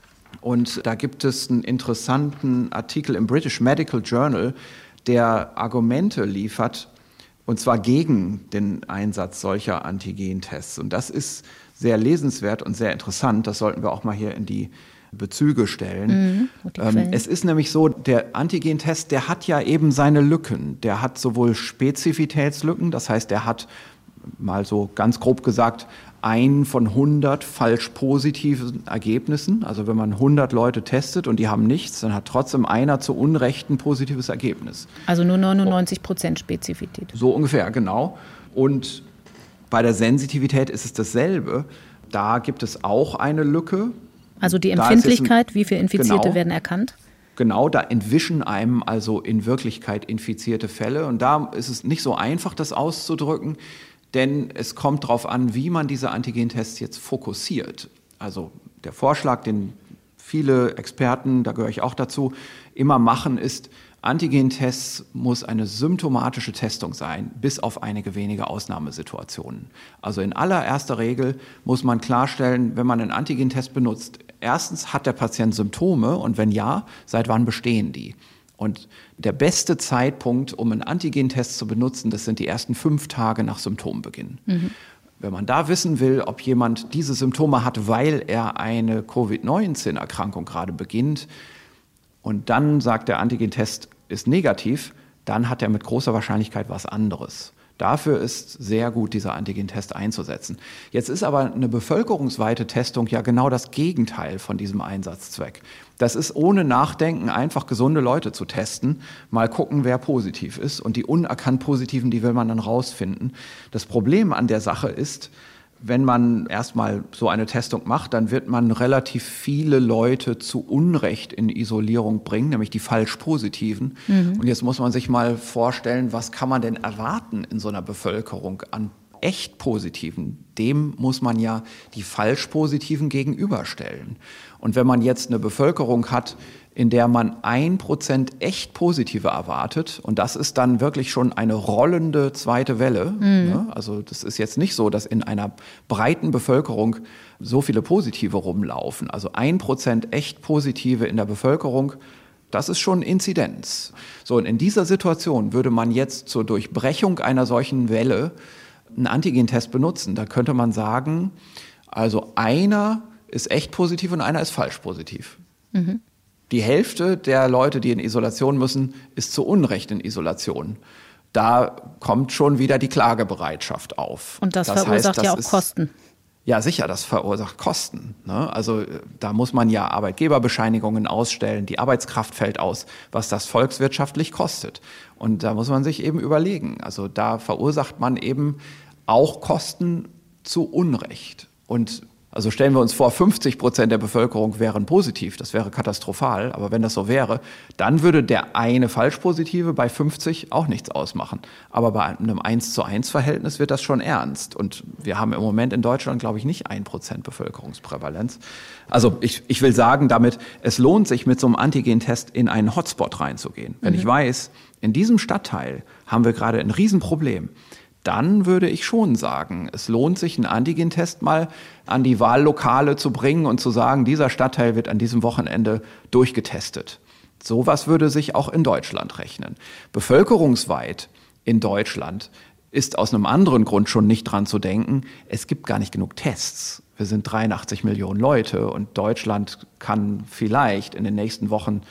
S3: Und da gibt es einen interessanten Artikel im British Medical Journal, der Argumente liefert, und zwar gegen den Einsatz solcher Antigen-Tests. Und das ist sehr lesenswert und sehr interessant. Das sollten wir auch mal hier in die Bezüge stellen. Es ist nämlich so, der Antigen-Test, der hat ja eben seine Lücken. Der hat sowohl Spezifitätslücken, das heißt, der hat mal so ganz grob gesagt, 1 von 100 falsch positiven Ergebnissen. Also wenn man 100 Leute testet und die haben nichts, dann hat trotzdem einer zu Unrecht ein positives Ergebnis.
S2: Also nur 99% Spezifität.
S3: So ungefähr, genau. Und bei der Sensitivität ist es dasselbe. Da gibt es auch eine Lücke.
S2: Also die Empfindlichkeit, wie viele Infizierte werden erkannt?
S3: Genau, da entwischen einem also in Wirklichkeit infizierte Fälle. Und da ist es nicht so einfach, das auszudrücken. Denn es kommt darauf an, wie man diese Antigen-Tests jetzt fokussiert. Also der Vorschlag, den viele Experten, da gehöre ich auch dazu, immer machen, ist, Antigen-Tests muss eine symptomatische Testung sein, bis auf einige wenige Ausnahmesituationen. Also in allererster Regel muss man klarstellen, wenn man einen Antigen-Test benutzt, erstens, hat der Patient Symptome und wenn ja, seit wann bestehen die? Und der beste Zeitpunkt, um einen Antigen-Test zu benutzen, das sind die ersten 5 Tage nach Symptombeginn. Wenn man da wissen will, ob jemand diese Symptome hat, weil er eine Covid-19-Erkrankung gerade beginnt, und dann sagt der Antigen-Test ist negativ, dann hat er mit großer Wahrscheinlichkeit was anderes. Dafür ist sehr gut, dieser Antigen-Test einzusetzen. Jetzt ist aber eine bevölkerungsweite Testung ja genau das Gegenteil von diesem Einsatzzweck. Das ist ohne Nachdenken einfach gesunde Leute zu testen, mal gucken, wer positiv ist. Und die unerkannt Positiven, die will man dann rausfinden. Das Problem an der Sache ist, wenn man erstmal so eine Testung macht, dann wird man relativ viele Leute zu Unrecht in Isolierung bringen, nämlich die falsch Positiven. Und jetzt muss man sich mal vorstellen, was kann man denn erwarten in so einer Bevölkerung an echt Positiven? Dem muss man ja die falsch Positiven gegenüberstellen. Und wenn man jetzt eine Bevölkerung hat, in der man 1% echt Positive erwartet, und das ist dann wirklich schon eine rollende zweite Welle. Ne? Also das ist jetzt nicht so, dass in einer breiten Bevölkerung so viele Positive rumlaufen. Also 1% echt Positive in der Bevölkerung, das ist schon Inzidenz. So, und in dieser Situation würde man jetzt zur Durchbrechung einer solchen Welle einen Antigen-Test benutzen. Da könnte man sagen, also einer ist echt positiv und einer ist falsch positiv. Die Hälfte der Leute, die in Isolation müssen, ist zu Unrecht in Isolation. Da kommt schon wieder die Klagebereitschaft auf.
S2: Und das verursacht
S3: heißt,
S2: ja auch Kosten.
S3: Ja, sicher, das verursacht Kosten. Ne? Also da muss man ja Arbeitgeberbescheinigungen ausstellen, die Arbeitskraft fällt aus, was das volkswirtschaftlich kostet. Und da muss man sich eben überlegen. Also da verursacht man eben auch Kosten zu Unrecht. Und also stellen wir uns vor, 50% der Bevölkerung wären positiv, das wäre katastrophal, aber wenn das so wäre, dann würde der eine Falschpositive bei 50 auch nichts ausmachen. Aber bei einem 1:1 wird das schon ernst. Und wir haben im Moment in Deutschland, glaube ich, nicht 1% Bevölkerungsprävalenz. Also ich will sagen damit, es lohnt sich, mit so einem Antigentest in einen Hotspot reinzugehen. Wenn ich weiß, in diesem Stadtteil haben wir gerade ein Riesenproblem, dann würde ich schon sagen, es lohnt sich, einen Antigentest mal an die Wahllokale zu bringen und zu sagen, dieser Stadtteil wird an diesem Wochenende durchgetestet. Sowas würde sich auch in Deutschland rechnen. Bevölkerungsweit in Deutschland ist aus einem anderen Grund schon nicht dran zu denken, es gibt gar nicht genug Tests. Wir sind 83 Millionen Leute und Deutschland kann vielleicht in den nächsten Wochen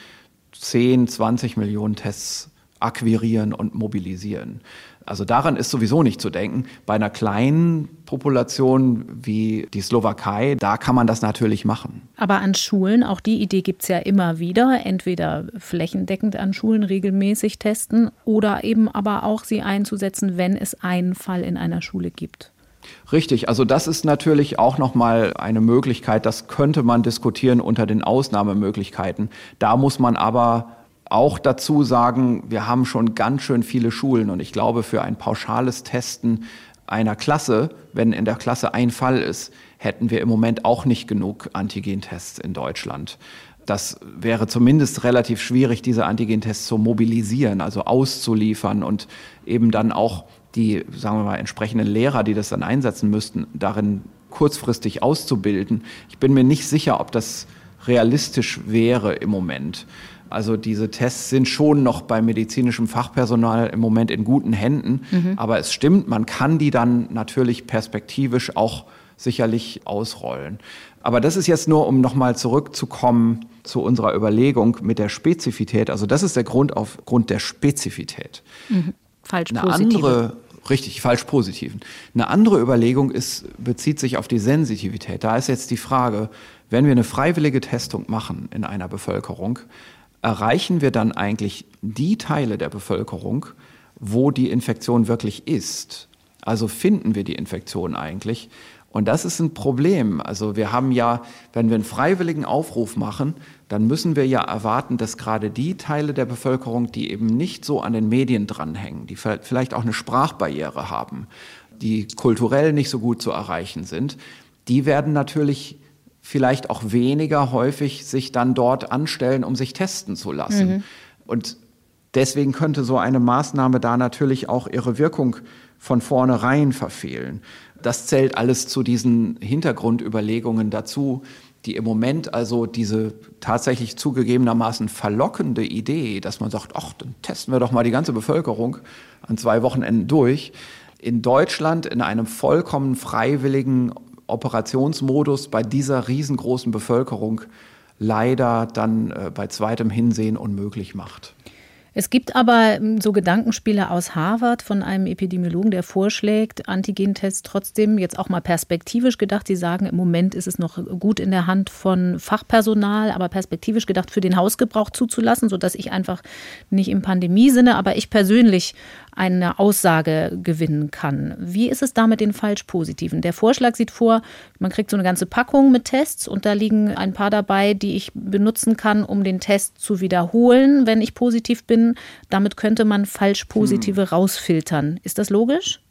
S3: 10, 20 Millionen Tests akquirieren und mobilisieren. Also daran ist sowieso nicht zu denken. Bei einer kleinen Population wie die Slowakei, da kann man das natürlich machen.
S2: Aber an Schulen, auch die Idee gibt es ja immer wieder, entweder flächendeckend an Schulen regelmäßig testen oder eben aber auch sie einzusetzen, wenn es einen Fall in einer Schule gibt.
S3: Richtig, also das ist natürlich auch nochmal eine Möglichkeit, das könnte man diskutieren unter den Ausnahmemöglichkeiten. Da muss man aber auch dazu sagen, wir haben schon ganz schön viele Schulen und ich glaube, für ein pauschales Testen einer Klasse, wenn in der Klasse ein Fall ist, hätten wir im Moment auch nicht genug Antigentests in Deutschland. Das wäre zumindest relativ schwierig, diese Antigentests zu mobilisieren, also auszuliefern und eben dann auch die, sagen wir mal, entsprechenden Lehrer, die das dann einsetzen müssten, darin kurzfristig auszubilden. Ich bin mir nicht sicher, ob das realistisch wäre im Moment. Also diese Tests sind schon noch bei medizinischem Fachpersonal im Moment in guten Händen. Aber es stimmt, man kann die dann natürlich perspektivisch auch sicherlich ausrollen. Aber das ist jetzt nur, um nochmal zurückzukommen zu unserer Überlegung mit der Spezifität. Also das ist der Grund aufgrund der Spezifität.
S2: Falsch positive.
S3: Richtig, falsch positiven. Eine andere Überlegung bezieht sich auf die Sensitivität. Da ist jetzt die Frage, wenn wir eine freiwillige Testung machen in einer Bevölkerung, erreichen wir dann eigentlich die Teile der Bevölkerung, wo die Infektion wirklich ist? Also finden wir die Infektion eigentlich? Und das ist ein Problem. Also wir haben ja, wenn wir einen freiwilligen Aufruf machen, dann müssen wir ja erwarten, dass gerade die Teile der Bevölkerung, die eben nicht so an den Medien dranhängen, die vielleicht auch eine Sprachbarriere haben, die kulturell nicht so gut zu erreichen sind, die werden natürlich vielleicht auch weniger häufig sich dann dort anstellen, um sich testen zu lassen. Und deswegen könnte so eine Maßnahme da natürlich auch ihre Wirkung von vornherein verfehlen. Das zählt alles zu diesen Hintergrundüberlegungen dazu, die im Moment also diese tatsächlich zugegebenermaßen verlockende Idee, dass man sagt, ach, dann testen wir doch mal die ganze Bevölkerung an 2 Wochenenden durch, in Deutschland in einem vollkommen freiwilligen Operationsmodus bei dieser riesengroßen Bevölkerung leider dann bei zweitem Hinsehen unmöglich macht.
S2: Es gibt aber so Gedankenspiele aus Harvard von einem Epidemiologen, der vorschlägt, Antigentests trotzdem jetzt auch mal perspektivisch gedacht. Sie sagen, im Moment ist es noch gut in der Hand von Fachpersonal, aber perspektivisch gedacht für den Hausgebrauch zuzulassen, sodass ich einfach nicht im Pandemiesinne, aber ich persönlich eine Aussage gewinnen kann. Wie ist es da mit den Falschpositiven? Der Vorschlag sieht vor, man kriegt so eine ganze Packung mit Tests und da liegen ein paar dabei, die ich benutzen kann, um den Test zu wiederholen, wenn ich positiv bin. Damit könnte man Falschpositive rausfiltern. Ist das logisch?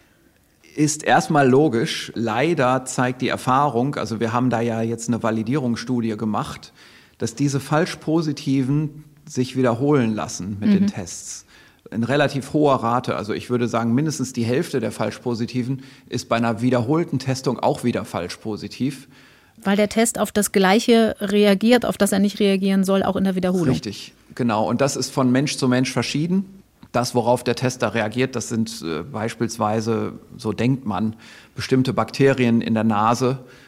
S3: Ist erstmal logisch. Leider zeigt die Erfahrung, also wir haben da ja jetzt eine Validierungsstudie gemacht, dass diese Falschpositiven sich wiederholen lassen mit den Tests. In relativ hoher Rate, also ich würde sagen, mindestens die Hälfte der Falschpositiven ist bei einer wiederholten Testung auch wieder falschpositiv.
S2: Weil der Test auf das Gleiche reagiert, auf das er nicht reagieren soll, auch in der Wiederholung.
S3: Richtig, genau. Und das ist von Mensch zu Mensch verschieden. Das, worauf der Tester reagiert, das sind beispielsweise, so denkt man, bestimmte Bakterien in der Nase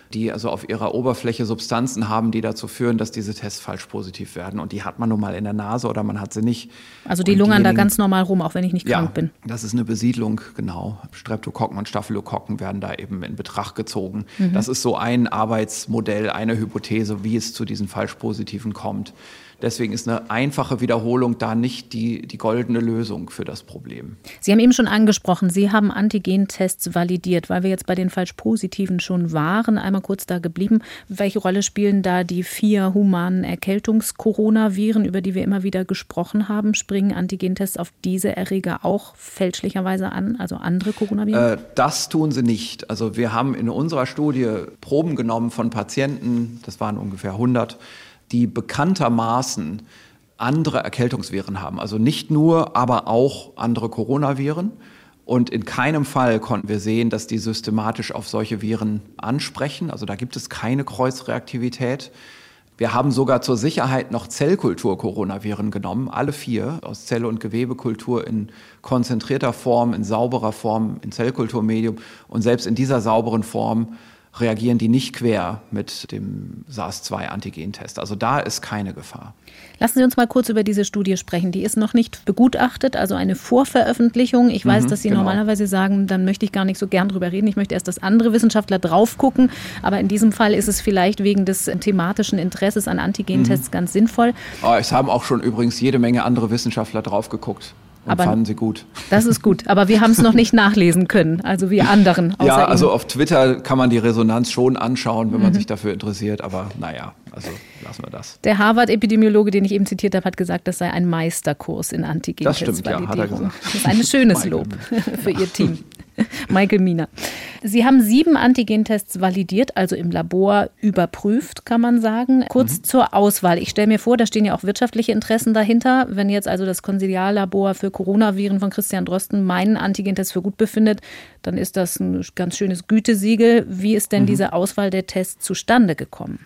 S3: die also auf ihrer Oberfläche Substanzen haben, die dazu führen, dass diese Tests falsch positiv werden. Und die hat man nun mal in der Nase oder man hat sie nicht.
S2: Also die lungern da ganz normal rum, auch wenn ich nicht krank bin.
S3: Das ist eine Besiedlung, genau. Streptokokken und Staphylokokken werden da eben in Betracht gezogen. Das ist so ein Arbeitsmodell, eine Hypothese, wie es zu diesen falsch positiven kommt. Deswegen ist eine einfache Wiederholung da nicht die goldene Lösung für das Problem.
S2: Sie haben eben schon angesprochen, Sie haben Antigentests validiert, weil wir jetzt bei den Falsch-Positiven schon waren. Einmal kurz da geblieben. Welche Rolle spielen da die 4 humanen Erkältungs-Coronaviren, über die wir immer wieder gesprochen haben? Springen Antigentests auf diese Erreger auch fälschlicherweise an, also andere Coronaviren?
S3: Das tun sie nicht. Also wir haben in unserer Studie Proben genommen von Patienten, das waren ungefähr 100, die bekanntermaßen andere Erkältungsviren haben. Also nicht nur, aber auch andere Coronaviren. Und in keinem Fall konnten wir sehen, dass die systematisch auf solche Viren ansprechen. Also da gibt es keine Kreuzreaktivität. Wir haben sogar zur Sicherheit noch Zellkultur-Coronaviren genommen, alle 4, aus Zelle- und Gewebekultur in konzentrierter Form, in sauberer Form, in Zellkulturmedium. Und selbst in dieser sauberen Form reagieren die nicht quer mit dem SARS-2-Antigentest. Also da ist keine Gefahr.
S2: Lassen Sie uns mal kurz über diese Studie sprechen. Die ist noch nicht begutachtet, also eine Vorveröffentlichung. Ich weiß, dass Sie normalerweise sagen, dann möchte ich gar nicht so gern drüber reden. Ich möchte erst, dass andere Wissenschaftler drauf gucken. Aber in diesem Fall ist es vielleicht wegen des thematischen Interesses an Antigentests ganz sinnvoll.
S3: Es haben auch schon übrigens jede Menge andere Wissenschaftler drauf geguckt. Und fanden sie gut.
S2: Das ist gut, aber wir haben es noch nicht nachlesen können, also wir anderen.
S3: Ja, also auf Twitter kann man die Resonanz schon anschauen, wenn man sich dafür interessiert, aber naja, also lassen wir das.
S2: Der Harvard-Epidemiologe, den ich eben zitiert habe, hat gesagt, das sei ein Meisterkurs in Antigentests-Validierung.
S3: Das stimmt, ja, hat er gesagt.
S2: Das ist ein schönes Lob für Ihr Team. Michael Mina. Sie haben 7 Antigentests validiert, also im Labor überprüft, kann man sagen. Kurz zur Auswahl. Ich stelle mir vor, da stehen ja auch wirtschaftliche Interessen dahinter. Wenn jetzt also das Konsiliarlabor für Coronaviren von Christian Drosten meinen Antigentest für gut befindet, dann ist das ein ganz schönes Gütesiegel. Wie ist denn diese Auswahl der Tests zustande gekommen?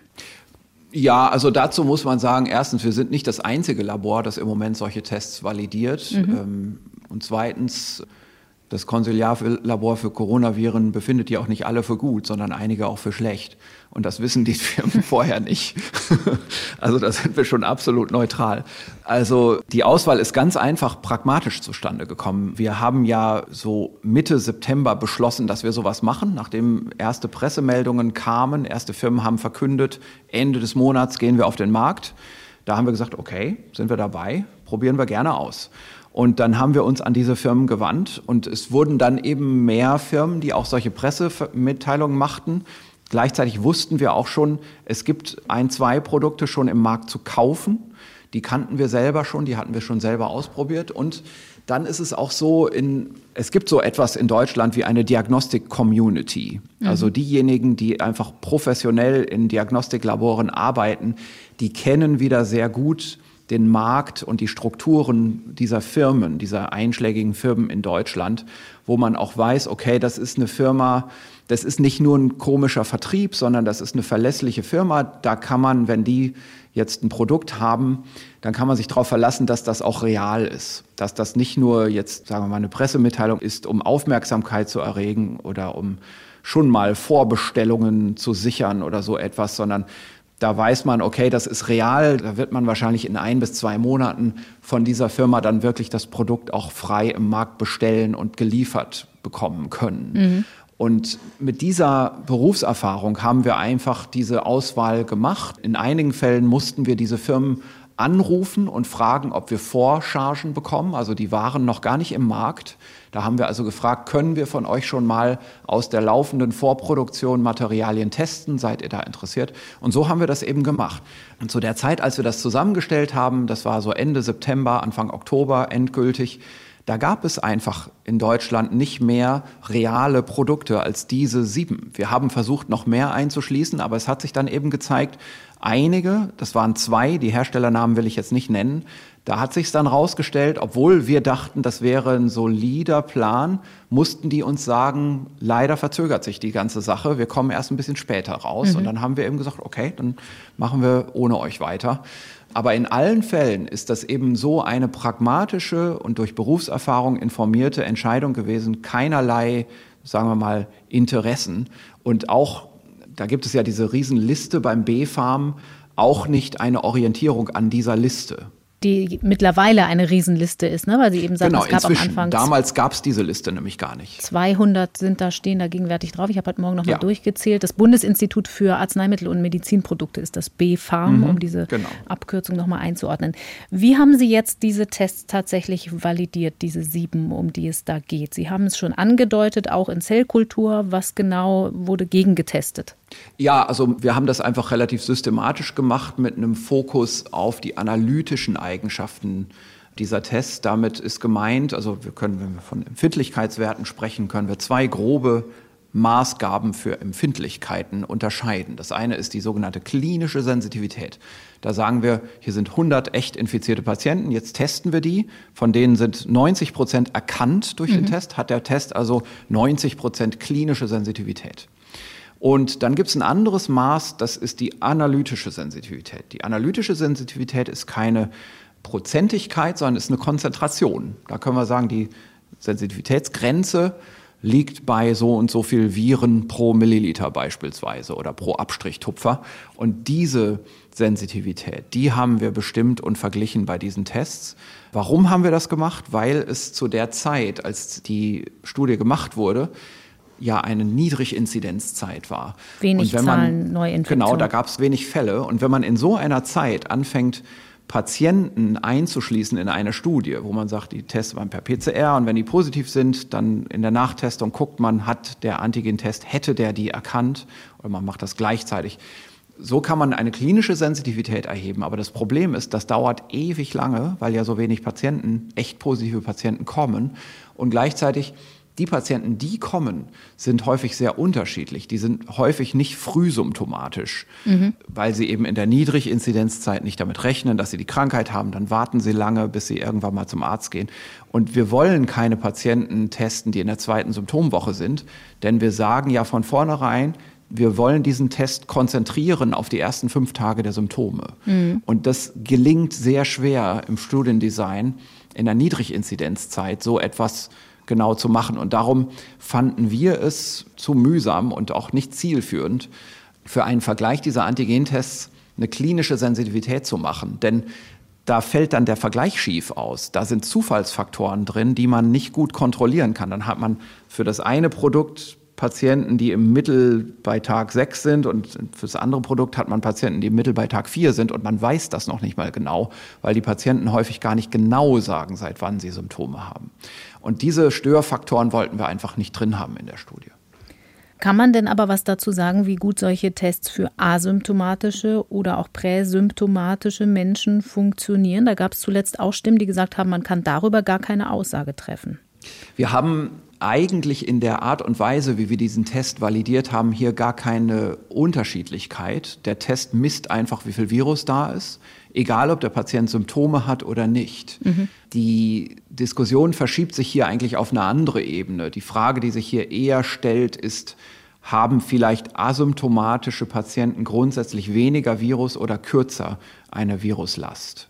S3: Ja, also dazu muss man sagen, erstens, wir sind nicht das einzige Labor, das im Moment solche Tests validiert. Und zweitens, das Konsiliarlabor für Coronaviren befindet die auch nicht alle für gut, sondern einige auch für schlecht. Und das wissen die Firmen vorher nicht. Also da sind wir schon absolut neutral. Also die Auswahl ist ganz einfach pragmatisch zustande gekommen. Wir haben ja so Mitte September beschlossen, dass wir sowas machen, nachdem erste Pressemeldungen kamen, erste Firmen haben verkündet, Ende des Monats gehen wir auf den Markt. Da haben wir gesagt, okay, sind wir dabei, probieren wir gerne aus. Und dann haben wir uns an diese Firmen gewandt und es wurden dann eben mehr Firmen, die auch solche Pressemitteilungen machten. Gleichzeitig wussten wir auch schon, es gibt 1, 2 Produkte schon im Markt zu kaufen. Die kannten wir selber schon, die hatten wir schon selber ausprobiert. Und dann ist es auch so, es gibt so etwas in Deutschland wie eine Diagnostik-Community. Also diejenigen, die einfach professionell in Diagnostiklaboren arbeiten, die kennen wieder sehr gut den Markt und die Strukturen dieser Firmen, dieser einschlägigen Firmen in Deutschland, wo man auch weiß, okay, das ist eine Firma, das ist nicht nur ein komischer Vertrieb, sondern das ist eine verlässliche Firma. Da kann man, wenn die jetzt ein Produkt haben, dann kann man sich darauf verlassen, dass das auch real ist. Dass das nicht nur jetzt, sagen wir mal, eine Pressemitteilung ist, um Aufmerksamkeit zu erregen oder um schon mal Vorbestellungen zu sichern oder so etwas, sondern da weiß man, okay, das ist real, da wird man wahrscheinlich in 1 bis 2 Monaten von dieser Firma dann wirklich das Produkt auch frei im Markt bestellen und geliefert bekommen können. Und mit dieser Berufserfahrung haben wir einfach diese Auswahl gemacht. In einigen Fällen mussten wir diese Firmen anrufen und fragen, ob wir Vorchargen bekommen. Also die waren noch gar nicht im Markt. Da haben wir also gefragt, können wir von euch schon mal aus der laufenden Vorproduktion Materialien testen? Seid ihr da interessiert? Und so haben wir das eben gemacht. Und zu der Zeit, als wir das zusammengestellt haben, das war so Ende September, Anfang Oktober endgültig, da gab es einfach in Deutschland nicht mehr reale Produkte als diese 7. Wir haben versucht, noch mehr einzuschließen, aber es hat sich dann eben gezeigt, einige, das waren 2, die Herstellernamen will ich jetzt nicht nennen, da hat sich dann rausgestellt, obwohl wir dachten, das wäre ein solider Plan, mussten die uns sagen, leider verzögert sich die ganze Sache, wir kommen erst ein bisschen später raus. Und dann haben wir eben gesagt, okay, dann machen wir ohne euch weiter. Aber in allen Fällen ist das eben so eine pragmatische und durch Berufserfahrung informierte Entscheidung gewesen, keinerlei, sagen wir mal, Interessen und auch da gibt es ja diese Riesenliste beim BfArM, auch nicht eine Orientierung an dieser Liste.
S2: Die mittlerweile eine Riesenliste ist, ne? Weil Sie eben sagen,
S3: Genau,
S2: es gab
S3: inzwischen.
S2: am Anfang.
S3: Damals gab es diese Liste nämlich gar nicht.
S2: 200 stehen da gegenwärtig drauf. Ich habe heute Morgen noch mal durchgezählt. Das Bundesinstitut für Arzneimittel und Medizinprodukte ist das BfArM, um diese Abkürzung noch mal einzuordnen. Wie haben Sie jetzt diese Tests tatsächlich validiert, diese 7, um die es da geht? Sie haben es schon angedeutet, auch in Zellkultur. Was genau wurde gegengetestet?
S3: Ja, also wir haben das einfach relativ systematisch gemacht mit einem Fokus auf die analytischen Eigenschaften dieser Tests. Damit ist gemeint, also wenn wir von Empfindlichkeitswerten sprechen, können wir 2 grobe Maßgaben für Empfindlichkeiten unterscheiden. Das eine ist die sogenannte klinische Sensitivität. Da sagen wir, hier sind 100 echt infizierte Patienten, jetzt testen wir die, von denen sind 90% erkannt durch den Test, hat der Test also 90% klinische Sensitivität. Und dann gibt es ein anderes Maß, das ist die analytische Sensitivität. Die analytische Sensitivität ist keine Prozentigkeit, sondern ist eine Konzentration. Da können wir sagen, die Sensitivitätsgrenze liegt bei so und so viel Viren pro Milliliter beispielsweise oder pro Abstrichtupfer. Und diese Sensitivität, die haben wir bestimmt und verglichen bei diesen Tests. Warum haben wir das gemacht? Weil es zu der Zeit, als die Studie gemacht wurde, ja eine Niedriginzidenzzeit war.
S2: Wenig Zahlen, Neuinfektionen.
S3: Genau, da gab es wenig Fälle. Und wenn man in so einer Zeit anfängt, Patienten einzuschließen in eine Studie, wo man sagt, die testet man per PCR und wenn die positiv sind, dann in der Nachtestung guckt man, hat der Antigentest, hätte der die erkannt oder man macht das gleichzeitig. So kann man eine klinische Sensitivität erheben, aber das Problem ist, das dauert ewig lange, weil ja so wenig Patienten, echt positive Patienten kommen und gleichzeitig die Patienten, die kommen, sind häufig sehr unterschiedlich. Die sind häufig nicht frühsymptomatisch, weil sie eben in der Niedriginzidenzzeit nicht damit rechnen, dass sie die Krankheit haben. Dann warten sie lange, bis sie irgendwann mal zum Arzt gehen. Und wir wollen keine Patienten testen, die in der 2. Symptomwoche sind, denn wir sagen ja von vornherein, wir wollen diesen Test konzentrieren auf die ersten 5 Tage der Symptome. Und das gelingt sehr schwer im Studiendesign in der Niedriginzidenzzeit, so etwas genau zu machen. Und darum fanden wir es zu mühsam und auch nicht zielführend, für einen Vergleich dieser Antigentests eine klinische Sensitivität zu machen. Denn da fällt dann der Vergleich schief aus. Da sind Zufallsfaktoren drin, die man nicht gut kontrollieren kann. Dann hat man für das eine Produkt Patienten, die im Mittel bei Tag 6 sind und für das andere Produkt hat man Patienten, die im Mittel bei Tag 4 sind und man weiß das noch nicht mal genau, weil die Patienten häufig gar nicht genau sagen, seit wann sie Symptome haben. Und diese Störfaktoren wollten wir einfach nicht drin haben in der Studie.
S2: Kann man denn aber was dazu sagen, wie gut solche Tests für asymptomatische oder auch präsymptomatische Menschen funktionieren? Da gab es zuletzt auch Stimmen, die gesagt haben, man kann darüber gar keine Aussage treffen.
S3: Wir haben eigentlich in der Art und Weise, wie wir diesen Test validiert haben, hier gar keine Unterschiedlichkeit. Der Test misst einfach, wie viel Virus da ist, egal ob der Patient Symptome hat oder nicht. Die Diskussion verschiebt sich hier eigentlich auf eine andere Ebene. Die Frage, die sich hier eher stellt, ist, haben vielleicht asymptomatische Patienten grundsätzlich weniger Virus oder kürzer eine Viruslast?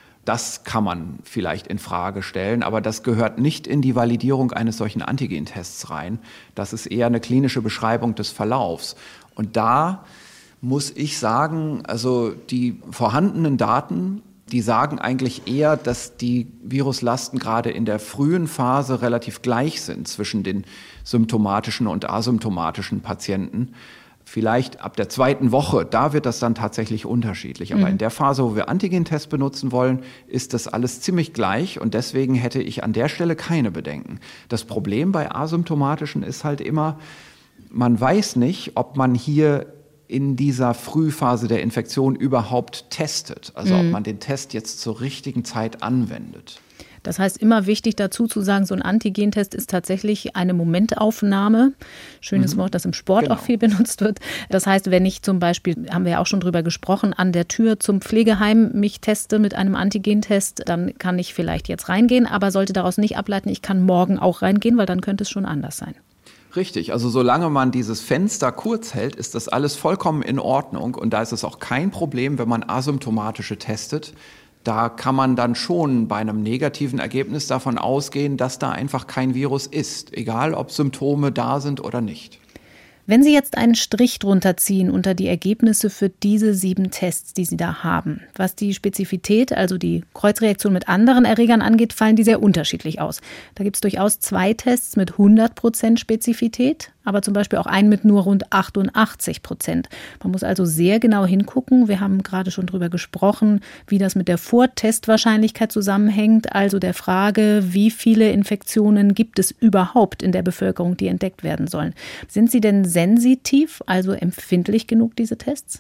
S3: Das kann man vielleicht in Frage stellen, aber das gehört nicht in die Validierung eines solchen Antigentests rein. Das ist eher eine klinische Beschreibung des Verlaufs. Und da muss ich sagen, also die vorhandenen Daten, die sagen eigentlich eher, dass die Viruslasten gerade in der frühen Phase relativ gleich sind zwischen den symptomatischen und asymptomatischen Patienten. Vielleicht ab der 2. Woche, da wird das dann tatsächlich unterschiedlich. Aber in der Phase, wo wir Antigentests benutzen wollen, ist das alles ziemlich gleich. Und deswegen hätte ich an der Stelle keine Bedenken. Das Problem bei asymptomatischen ist halt immer, man weiß nicht, ob man hier in dieser Frühphase der Infektion überhaupt testet. Also ob man den Test jetzt zur richtigen Zeit anwendet.
S2: Das heißt, immer wichtig dazu zu sagen, so ein Antigentest ist tatsächlich eine Momentaufnahme. Schönes Wort, das im Sport auch viel benutzt wird. Das heißt, wenn ich zum Beispiel, haben wir ja auch schon drüber gesprochen, an der Tür zum Pflegeheim mich teste mit einem Antigentest, dann kann ich vielleicht jetzt reingehen, aber sollte daraus nicht ableiten, ich kann morgen auch reingehen, weil dann könnte es schon anders sein.
S3: Richtig, also solange man dieses Fenster kurz hält, ist das alles vollkommen in Ordnung. Und da ist es auch kein Problem, wenn man asymptomatische testet. Da kann man dann schon bei einem negativen Ergebnis davon ausgehen, dass da einfach kein Virus ist, egal ob Symptome da sind oder nicht.
S2: Wenn Sie jetzt einen Strich drunter ziehen unter die Ergebnisse für diese 7 Tests, die Sie da haben, was die Spezifität, also die Kreuzreaktion mit anderen Erregern angeht, fallen die sehr unterschiedlich aus. Da gibt es durchaus 2 Tests mit 100% Spezifität, aber zum Beispiel auch einen mit nur rund 88%. Man muss also sehr genau hingucken. Wir haben gerade schon drüber gesprochen, wie das mit der Vortestwahrscheinlichkeit zusammenhängt, also der Frage, wie viele Infektionen gibt es überhaupt in der Bevölkerung, die entdeckt werden sollen. Sind Sie denn sensitiv, also empfindlich genug, diese Tests?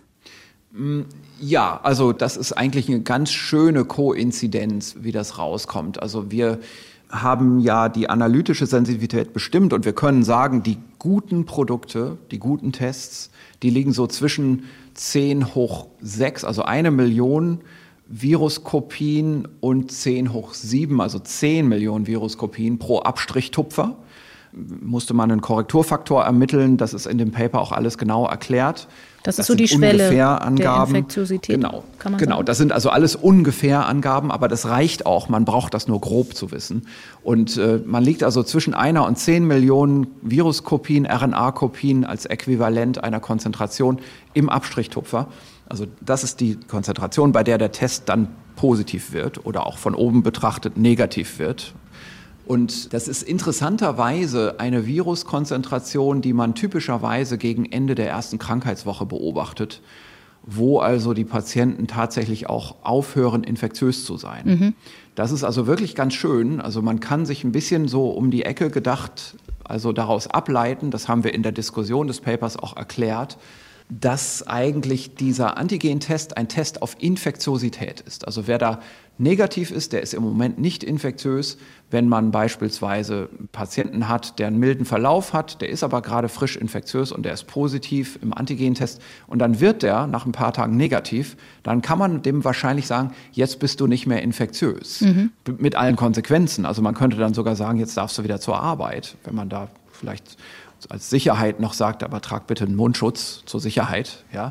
S3: Ja, also das ist eigentlich eine ganz schöne Koinzidenz, wie das rauskommt. Also wir haben ja die analytische Sensitivität bestimmt und wir können sagen, die guten Produkte, die guten Tests, die liegen so zwischen 10 hoch 6, also 1 Million Viruskopien und 10 hoch 7, also 10 Millionen Viruskopien pro Abstrichtupfer. Musste man einen Korrekturfaktor ermitteln, das ist in dem Paper auch alles genau erklärt.
S2: Das ist so die Schwelle der
S3: Angaben.
S2: Infektiosität,
S3: kann man sagen. Das sind also alles ungefähr Angaben, aber das reicht auch, man braucht das nur grob zu wissen. Und man liegt also zwischen 1 und 10 Millionen Viruskopien, RNA-Kopien als Äquivalent einer Konzentration im Abstrichtupfer. Also das ist die Konzentration, bei der der Test dann positiv wird oder auch von oben betrachtet negativ wird. Und das ist interessanterweise eine Viruskonzentration, die man typischerweise gegen Ende der ersten Krankheitswoche beobachtet, wo also die Patienten tatsächlich auch aufhören, infektiös zu sein. Mhm. Das ist also wirklich ganz schön. Also man kann sich ein bisschen so um die Ecke gedacht, also daraus ableiten, das haben wir in der Diskussion des Papers auch erklärt, dass eigentlich dieser Antigentest ein Test auf Infektiosität ist. Also wer da negativ ist, der ist im Moment nicht infektiös. Wenn man beispielsweise einen Patienten hat, der einen milden Verlauf hat, der ist aber gerade frisch infektiös und der ist positiv im Antigentest und dann wird der nach ein paar Tagen negativ, dann kann man dem wahrscheinlich sagen, jetzt bist du nicht mehr infektiös. Mhm. Mit allen Konsequenzen. Also man könnte dann sogar sagen, jetzt darfst du wieder zur Arbeit, wenn man da vielleicht als Sicherheit noch sagt, aber trag bitte einen Mundschutz zur Sicherheit. Ja?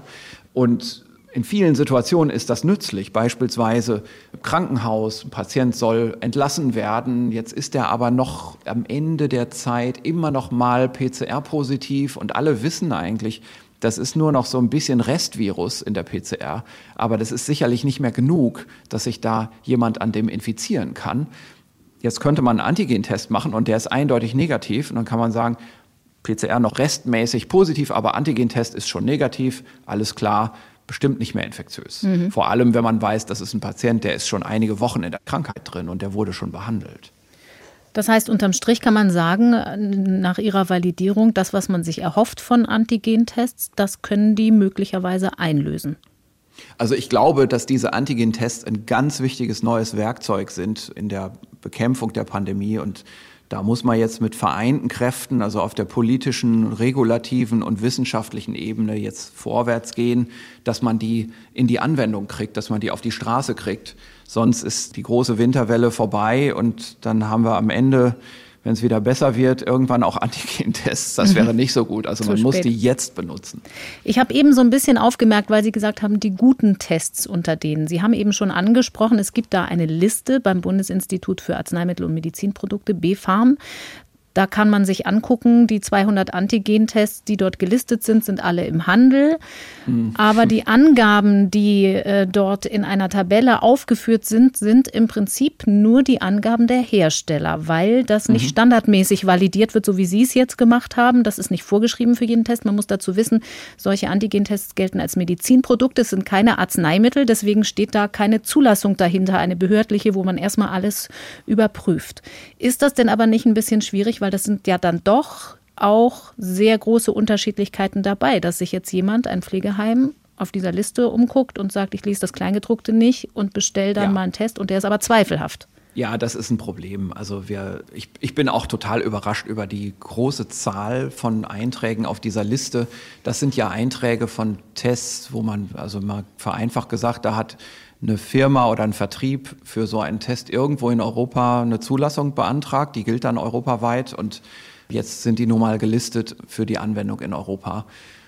S3: Und in vielen Situationen ist das nützlich. Beispielsweise im Krankenhaus, ein Patient soll entlassen werden, jetzt ist er aber noch am Ende der Zeit immer noch mal PCR-positiv und alle wissen eigentlich, das ist nur noch so ein bisschen Restvirus in der PCR, aber das ist sicherlich nicht mehr genug, dass sich da jemand an dem infizieren kann. Jetzt könnte man einen Antigentest machen und der ist eindeutig negativ und dann kann man sagen, PCR noch restmäßig positiv, aber Antigentest ist schon negativ, alles klar, bestimmt nicht mehr infektiös. Mhm. Vor allem, wenn man weiß, das ist ein Patient, der ist schon einige Wochen in der Krankheit drin und der wurde schon behandelt.
S2: Das heißt, unterm Strich kann man sagen, nach Ihrer Validierung, das, was man sich erhofft von Antigentests, das können die möglicherweise einlösen.
S3: Also ich glaube, dass diese Antigentests ein ganz wichtiges neues Werkzeug sind in der Bekämpfung der Pandemie und da muss man jetzt mit vereinten Kräften, also auf der politischen, regulativen und wissenschaftlichen Ebene jetzt vorwärts gehen, dass man die in die Anwendung kriegt, dass man die auf die Straße kriegt. Sonst ist die große Winterwelle vorbei und dann haben wir am Ende, wenn es wieder besser wird, irgendwann auch Antigentests. Das wäre nicht so gut. Also man muss die jetzt benutzen.
S2: Ich habe eben so ein bisschen aufgemerkt, weil Sie gesagt haben, die guten Tests unter denen. Sie haben eben schon angesprochen, es gibt da eine Liste beim Bundesinstitut für Arzneimittel und Medizinprodukte, BfArM. Da kann man sich angucken, die 200 Antigentests, die dort gelistet sind, sind alle im Handel. Aber die Angaben, die dort in einer Tabelle aufgeführt sind, sind im Prinzip nur die Angaben der Hersteller, weil das nicht standardmäßig validiert wird, so wie Sie es jetzt gemacht haben. Das ist nicht vorgeschrieben für jeden Test. Man muss dazu wissen, solche Antigentests gelten als Medizinprodukte, es sind keine Arzneimittel, deswegen steht da keine Zulassung dahinter, eine behördliche, wo man erstmal alles überprüft. Ist das denn aber nicht ein bisschen schwierig, weil das sind ja dann doch auch sehr große Unterschiedlichkeiten dabei, dass sich jetzt jemand, ein Pflegeheim, auf dieser Liste umguckt und sagt, ich lese das Kleingedruckte nicht und bestelle dann mal einen Test und der ist aber zweifelhaft.
S3: Ja, das ist ein Problem. Also ich bin auch total überrascht über die große Zahl von Einträgen auf dieser Liste. Das sind ja Einträge von Tests, wo man, also mal vereinfacht gesagt, da hat eine Firma oder ein Vertrieb für so einen Test irgendwo in Europa eine Zulassung beantragt. Die gilt dann europaweit und jetzt sind die nun mal gelistet für die Anwendung in Europa.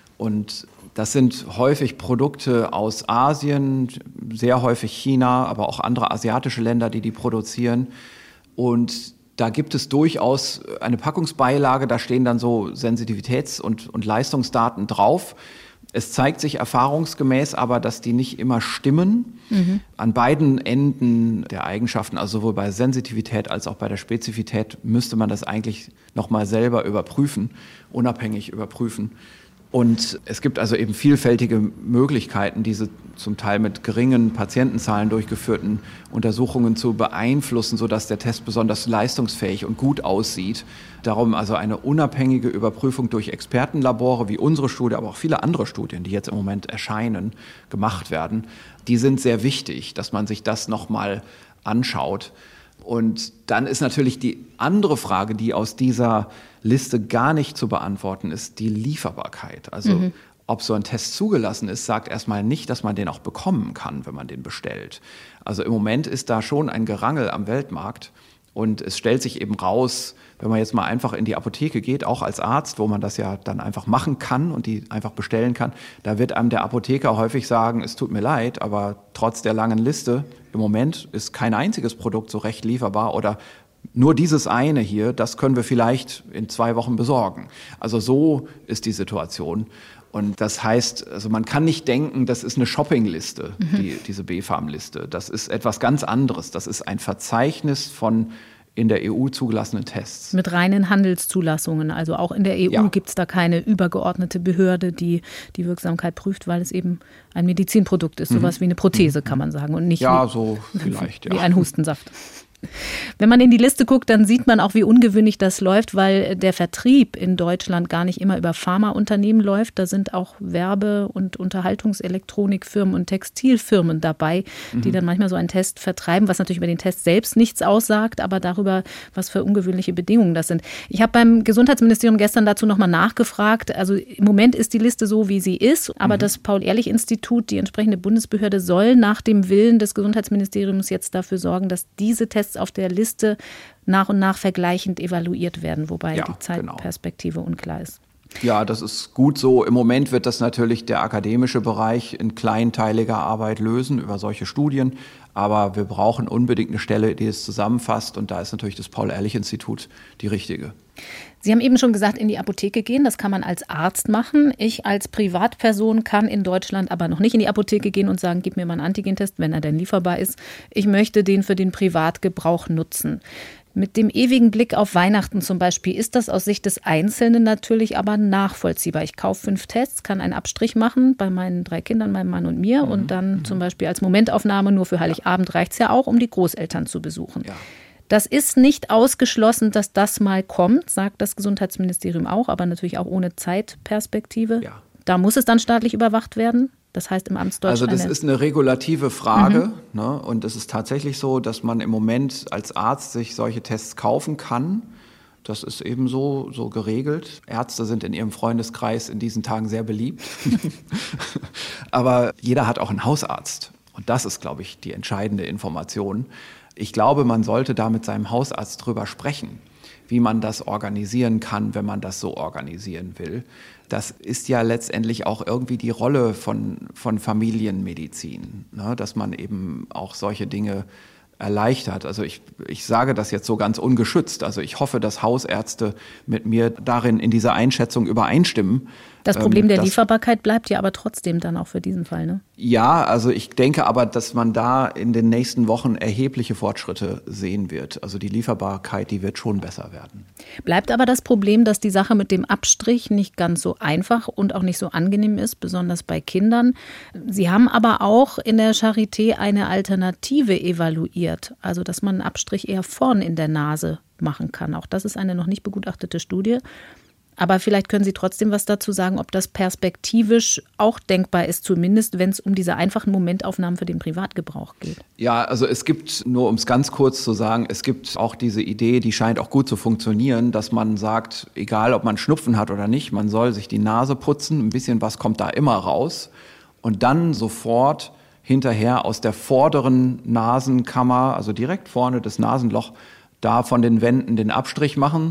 S3: Und das sind häufig Produkte aus Asien, sehr häufig China, aber auch andere asiatische Länder, die produzieren. Und Da gibt es durchaus eine Packungsbeilage, da stehen dann so Sensitivitäts- und Leistungsdaten drauf. Es zeigt sich erfahrungsgemäß aber, dass die nicht immer stimmen. An beiden Enden der Eigenschaften, also sowohl bei Sensitivität als auch bei der Spezifität, müsste man das eigentlich nochmal selber überprüfen, unabhängig überprüfen. Und es gibt also eben vielfältige Möglichkeiten, diese zum Teil mit geringen Patientenzahlen durchgeführten Untersuchungen zu beeinflussen, sodass der Test besonders leistungsfähig und gut aussieht. Darum also eine unabhängige Überprüfung durch Expertenlabore wie unsere Studie, aber auch viele andere Studien, die jetzt im Moment erscheinen, gemacht werden. Die sind sehr wichtig, dass man sich das nochmal anschaut. Und dann ist natürlich die andere Frage, die aus dieser Liste gar nicht zu beantworten ist, die Lieferbarkeit. Also ob so ein Test zugelassen ist, sagt erstmal nicht, dass man den auch bekommen kann, wenn man den bestellt. Also im Moment ist da schon ein Gerangel am Weltmarkt. Und es stellt sich eben raus, wenn man jetzt mal einfach in die Apotheke geht, auch als Arzt, wo man das ja dann einfach machen kann und die einfach bestellen kann, da wird einem der Apotheker häufig sagen, es tut mir leid, aber trotz der langen Liste im Moment ist kein einziges Produkt so recht lieferbar oder nur dieses eine hier, das können wir vielleicht in 2 Wochen besorgen. Also so ist die Situation. Und das heißt, also man kann nicht denken, das ist eine Shoppingliste, diese BfArM-Liste. Das ist etwas ganz anderes. Das ist ein Verzeichnis von in der EU zugelassenen Tests.
S2: Mit reinen Handelszulassungen. Also auch in der EU gibt es da keine übergeordnete Behörde, die die Wirksamkeit prüft, weil es eben ein Medizinprodukt ist. Sowas wie eine Prothese, kann man sagen. Und nicht wie ein Hustensaft. Wenn man in die Liste guckt, dann sieht man auch, wie ungewöhnlich das läuft, weil der Vertrieb in Deutschland gar nicht immer über Pharmaunternehmen läuft. Da sind auch Werbe- und Unterhaltungselektronikfirmen und Textilfirmen dabei, die dann manchmal so einen Test vertreiben, was natürlich über den Test selbst nichts aussagt, aber darüber, was für ungewöhnliche Bedingungen das sind. Ich habe beim Gesundheitsministerium gestern dazu nochmal nachgefragt. Also im Moment ist die Liste so, wie sie ist, aber das Paul-Ehrlich-Institut, die entsprechende Bundesbehörde, soll nach dem Willen des Gesundheitsministeriums jetzt dafür sorgen, dass diese Tests auf der Liste nach und nach vergleichend evaluiert werden, wobei die Zeitperspektive unklar ist.
S3: Ja, das ist gut so. Im Moment wird das natürlich der akademische Bereich in kleinteiliger Arbeit lösen über solche Studien. Aber wir brauchen unbedingt eine Stelle, die es zusammenfasst. Und da ist natürlich das Paul-Ehrlich-Institut die richtige.
S2: Sie haben eben schon gesagt, in die Apotheke gehen. Das kann man als Arzt machen. Ich als Privatperson kann in Deutschland aber noch nicht in die Apotheke gehen und sagen, gib mir mal einen Antigentest, wenn er denn lieferbar ist. Ich möchte den für den Privatgebrauch nutzen. Mit dem ewigen Blick auf Weihnachten zum Beispiel ist das aus Sicht des Einzelnen natürlich aber nachvollziehbar. Ich kaufe 5 Tests, kann einen Abstrich machen bei meinen 3 Kindern, meinem Mann und mir und dann zum Beispiel als Momentaufnahme nur für Heiligabend reicht es ja auch, um die Großeltern zu besuchen. Ja. Das ist nicht ausgeschlossen, dass das mal kommt, sagt das Gesundheitsministerium auch, aber natürlich auch ohne Zeitperspektive. Ja. Da muss es dann staatlich überwacht werden. Das heißt im Amtsdeutsch.
S3: Also das ist eine regulative Frage. Ne? Und es ist tatsächlich so, dass man im Moment als Arzt sich solche Tests kaufen kann. Das ist eben so geregelt. Ärzte sind in ihrem Freundeskreis in diesen Tagen sehr beliebt. Aber jeder hat auch einen Hausarzt. Und das ist, glaube ich, die entscheidende Information. Ich glaube, man sollte da mit seinem Hausarzt drüber sprechen, wie man das organisieren kann, wenn man das so organisieren will. Das ist ja letztendlich auch irgendwie die Rolle von Familienmedizin, ne? Dass man eben auch solche Dinge erleichtert. Also ich sage das jetzt so ganz ungeschützt. Also ich hoffe, dass Hausärzte mit mir darin in dieser Einschätzung übereinstimmen.
S2: Das Problem der Lieferbarkeit bleibt ja aber trotzdem dann auch für diesen Fall, ne?
S3: Ja, also ich denke aber, dass man da in den nächsten Wochen erhebliche Fortschritte sehen wird. Also die Lieferbarkeit, die wird schon besser werden.
S2: Bleibt aber das Problem, dass die Sache mit dem Abstrich nicht ganz so einfach und auch nicht so angenehm ist, besonders bei Kindern. Sie haben aber auch in der Charité eine Alternative evaluiert, also dass man einen Abstrich eher vorn in der Nase machen kann. Auch das ist eine noch nicht begutachtete Studie. Aber vielleicht können Sie trotzdem was dazu sagen, ob das perspektivisch auch denkbar ist, zumindest wenn es um diese einfachen Momentaufnahmen für den Privatgebrauch geht.
S3: Ja, also es gibt, nur um es ganz kurz zu sagen, es gibt auch diese Idee, die scheint auch gut zu funktionieren, dass man sagt, egal ob man Schnupfen hat oder nicht, man soll sich die Nase putzen, ein bisschen was kommt da immer raus und dann sofort hinterher aus der vorderen Nasenkammer, also direkt vorne das Nasenloch, da von den Wänden den Abstrich machen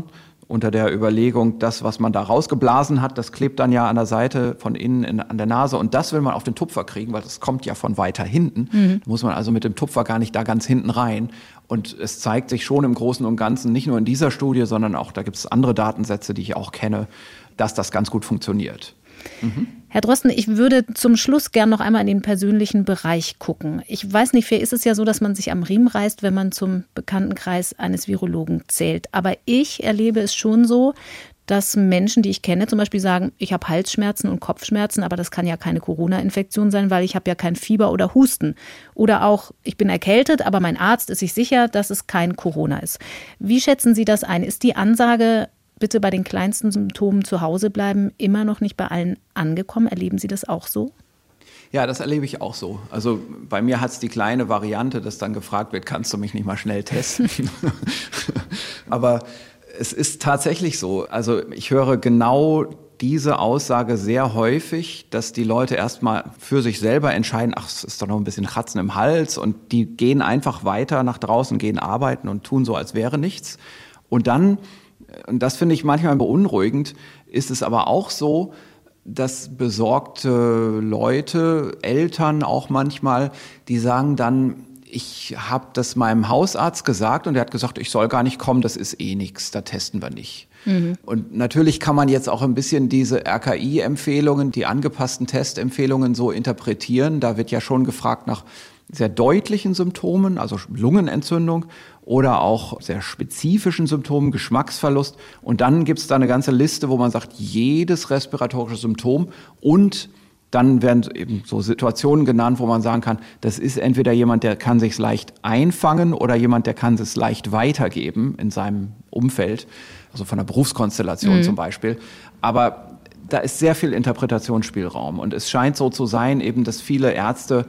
S3: unter der Überlegung, das, was man da rausgeblasen hat, das klebt dann ja an der Seite von innen an der Nase und das will man auf den Tupfer kriegen, weil das kommt ja von weiter hinten. Da muss man also mit dem Tupfer gar nicht da ganz hinten rein. Und es zeigt sich schon im Großen und Ganzen, nicht nur in dieser Studie, sondern auch, da gibt es andere Datensätze, die ich auch kenne, dass das ganz gut funktioniert.
S2: Herr Drosten, ich würde zum Schluss gern noch einmal in den persönlichen Bereich gucken. Ich weiß nicht, vielleicht ist es ja so, dass man sich am Riemen reißt, wenn man zum Bekanntenkreis eines Virologen zählt. Aber ich erlebe es schon so, dass Menschen, die ich kenne, zum Beispiel sagen, ich habe Halsschmerzen und Kopfschmerzen, aber das kann ja keine Corona-Infektion sein, weil ich habe ja kein Fieber oder Husten. Oder auch, ich bin erkältet, aber mein Arzt ist sich sicher, dass es kein Corona ist. Wie schätzen Sie das ein? Ist die Ansage, bitte bei den kleinsten Symptomen zu Hause bleiben, immer noch nicht bei allen angekommen? Erleben Sie das auch so?
S3: Ja, das erlebe ich auch so. Also bei mir hat es die kleine Variante, dass dann gefragt wird, kannst du mich nicht mal schnell testen? Aber es ist tatsächlich so. Also ich höre genau diese Aussage sehr häufig, dass die Leute erstmal für sich selber entscheiden, ach, es ist doch noch ein bisschen Kratzen im Hals und die gehen einfach weiter nach draußen, gehen arbeiten und tun so, als wäre nichts. Und dann, und das finde ich manchmal beunruhigend, ist es aber auch so, dass besorgte Leute, Eltern auch manchmal, die sagen dann, ich habe das meinem Hausarzt gesagt und der hat gesagt, ich soll gar nicht kommen, das ist eh nichts, da testen wir nicht. Und natürlich kann man jetzt auch ein bisschen diese RKI-Empfehlungen, die angepassten Testempfehlungen so interpretieren. Da wird ja schon gefragt nach sehr deutlichen Symptomen, also Lungenentzündung oder auch sehr spezifischen Symptomen, Geschmacksverlust. Und dann gibt es da eine ganze Liste, wo man sagt, jedes respiratorische Symptom und dann werden eben so Situationen genannt, wo man sagen kann, das ist entweder jemand, der kann sich leicht einfangen oder jemand, der kann es leicht weitergeben in seinem Umfeld, also von der Berufskonstellation zum Beispiel. Aber da ist sehr viel Interpretationsspielraum und es scheint so zu sein, eben, dass viele Ärzte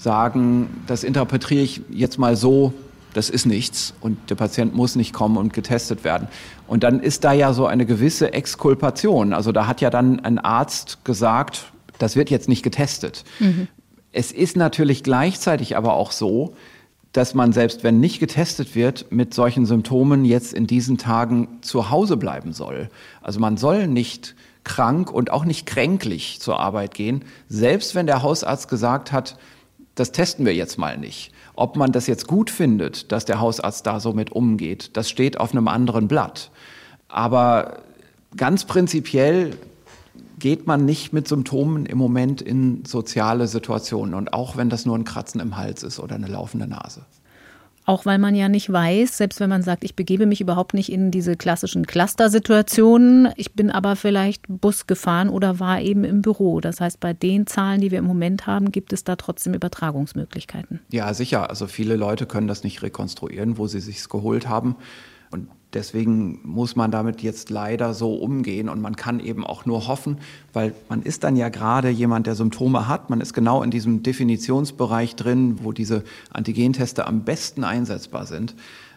S3: sagen, das interpretiere ich jetzt mal so, das ist nichts und der Patient muss nicht kommen und getestet werden. Und dann ist da ja so eine gewisse Exkulpation. Also da hat ja dann ein Arzt gesagt, das wird jetzt nicht getestet. Es ist natürlich gleichzeitig aber auch so, dass man selbst wenn nicht getestet wird, mit solchen Symptomen jetzt in diesen Tagen zu Hause bleiben soll. Also man soll nicht krank und auch nicht kränklich zur Arbeit gehen, selbst wenn der Hausarzt gesagt hat, das testen wir jetzt mal nicht. Ob man das jetzt gut findet, dass der Hausarzt da so mit umgeht, das steht auf einem anderen Blatt. Aber ganz prinzipiell geht man nicht mit Symptomen im Moment in soziale Situationen. Und auch wenn das nur ein Kratzen im Hals ist oder eine laufende Nase.
S2: Auch weil man ja nicht weiß, selbst wenn man sagt, ich begebe mich überhaupt nicht in diese klassischen Cluster-Situationen, ich bin aber vielleicht Bus gefahren oder war eben im Büro. Das heißt, bei den Zahlen, die wir im Moment haben, gibt es da trotzdem Übertragungsmöglichkeiten. Ja,
S3: sicher. Also viele Leute können das nicht rekonstruieren, wo sie sich's geholt haben. Und deswegen muss man damit jetzt leider so umgehen und man kann eben auch nur hoffen, weil man ist dann ja gerade jemand, der Symptome hat. Man ist genau in diesem Definitionsbereich drin, wo diese Antigenteste am besten einsetzbar sind.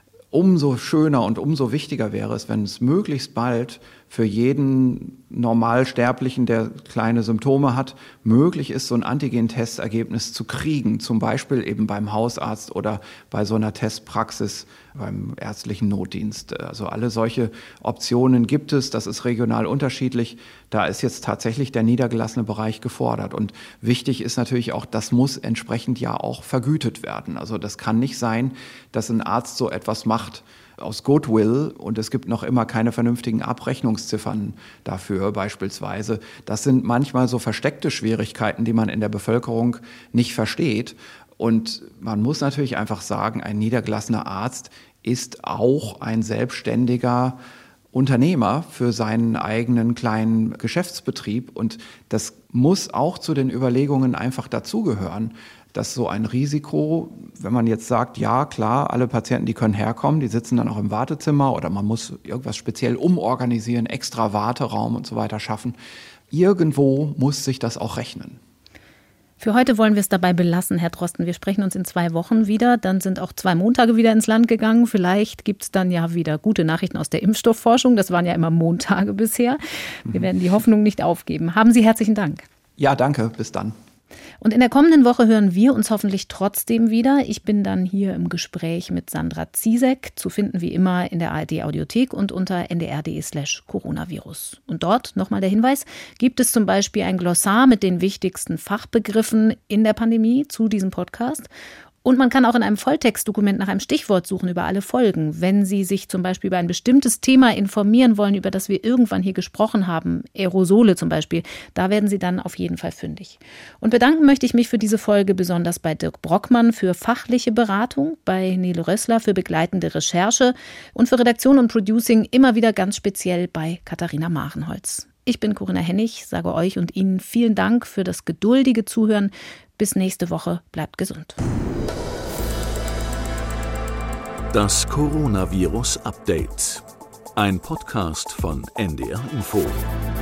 S3: Umso schöner und umso wichtiger wäre es, wenn es möglichst bald für jeden Normalsterblichen, der kleine Symptome hat, möglich ist, so ein Antigen-Testergebnis zu kriegen. Zum Beispiel eben beim Hausarzt oder bei so einer Testpraxis beim ärztlichen Notdienst. Also alle solche Optionen gibt es. Das ist regional unterschiedlich. Da ist jetzt tatsächlich der niedergelassene Bereich gefordert. Und wichtig ist natürlich auch, das muss entsprechend ja auch vergütet werden. Also das kann nicht sein, dass ein Arzt so etwas macht aus Goodwill und es gibt noch immer keine vernünftigen Abrechnungsziffern dafür beispielsweise. Das sind manchmal so versteckte Schwierigkeiten, die man in der Bevölkerung nicht versteht. Und man muss natürlich einfach sagen, ein niedergelassener Arzt ist auch ein selbstständiger Unternehmer für seinen eigenen kleinen Geschäftsbetrieb. Und das muss auch zu den Überlegungen einfach dazugehören, dass so ein Risiko, wenn man jetzt sagt, ja klar, alle Patienten, die können herkommen, die sitzen dann auch im Wartezimmer oder man muss irgendwas speziell umorganisieren, extra Warteraum und so weiter schaffen. Irgendwo muss sich das auch rechnen.
S2: Für heute wollen wir es dabei belassen, Herr Drosten. Wir sprechen uns in 2 Wochen wieder. Dann sind auch 2 Montage wieder ins Land gegangen. Vielleicht gibt es dann ja wieder gute Nachrichten aus der Impfstoffforschung. Das waren ja immer Montage bisher. Wir werden die Hoffnung nicht aufgeben. Haben Sie herzlichen Dank.
S3: Ja, danke. Bis dann.
S2: Und in der kommenden Woche hören wir uns hoffentlich trotzdem wieder. Ich bin dann hier im Gespräch mit Sandra Ziesek, zu finden wie immer in der ARD-Audiothek und unter ndr.de/Coronavirus. Und dort, nochmal der Hinweis, gibt es zum Beispiel ein Glossar mit den wichtigsten Fachbegriffen in der Pandemie zu diesem Podcast. Und man kann auch in einem Volltextdokument nach einem Stichwort suchen über alle Folgen. Wenn Sie sich zum Beispiel über ein bestimmtes Thema informieren wollen, über das wir irgendwann hier gesprochen haben, Aerosole zum Beispiel, da werden Sie dann auf jeden Fall fündig. Und bedanken möchte ich mich für diese Folge besonders bei Dirk Brockmann für fachliche Beratung, bei Nele Rössler für begleitende Recherche und für Redaktion und Producing immer wieder ganz speziell bei Katharina Marenholz. Ich bin Corinna Hennig, sage euch und Ihnen vielen Dank für das geduldige Zuhören. Bis nächste Woche, bleibt gesund.
S1: Das Coronavirus Update. Ein Podcast von NDR Info.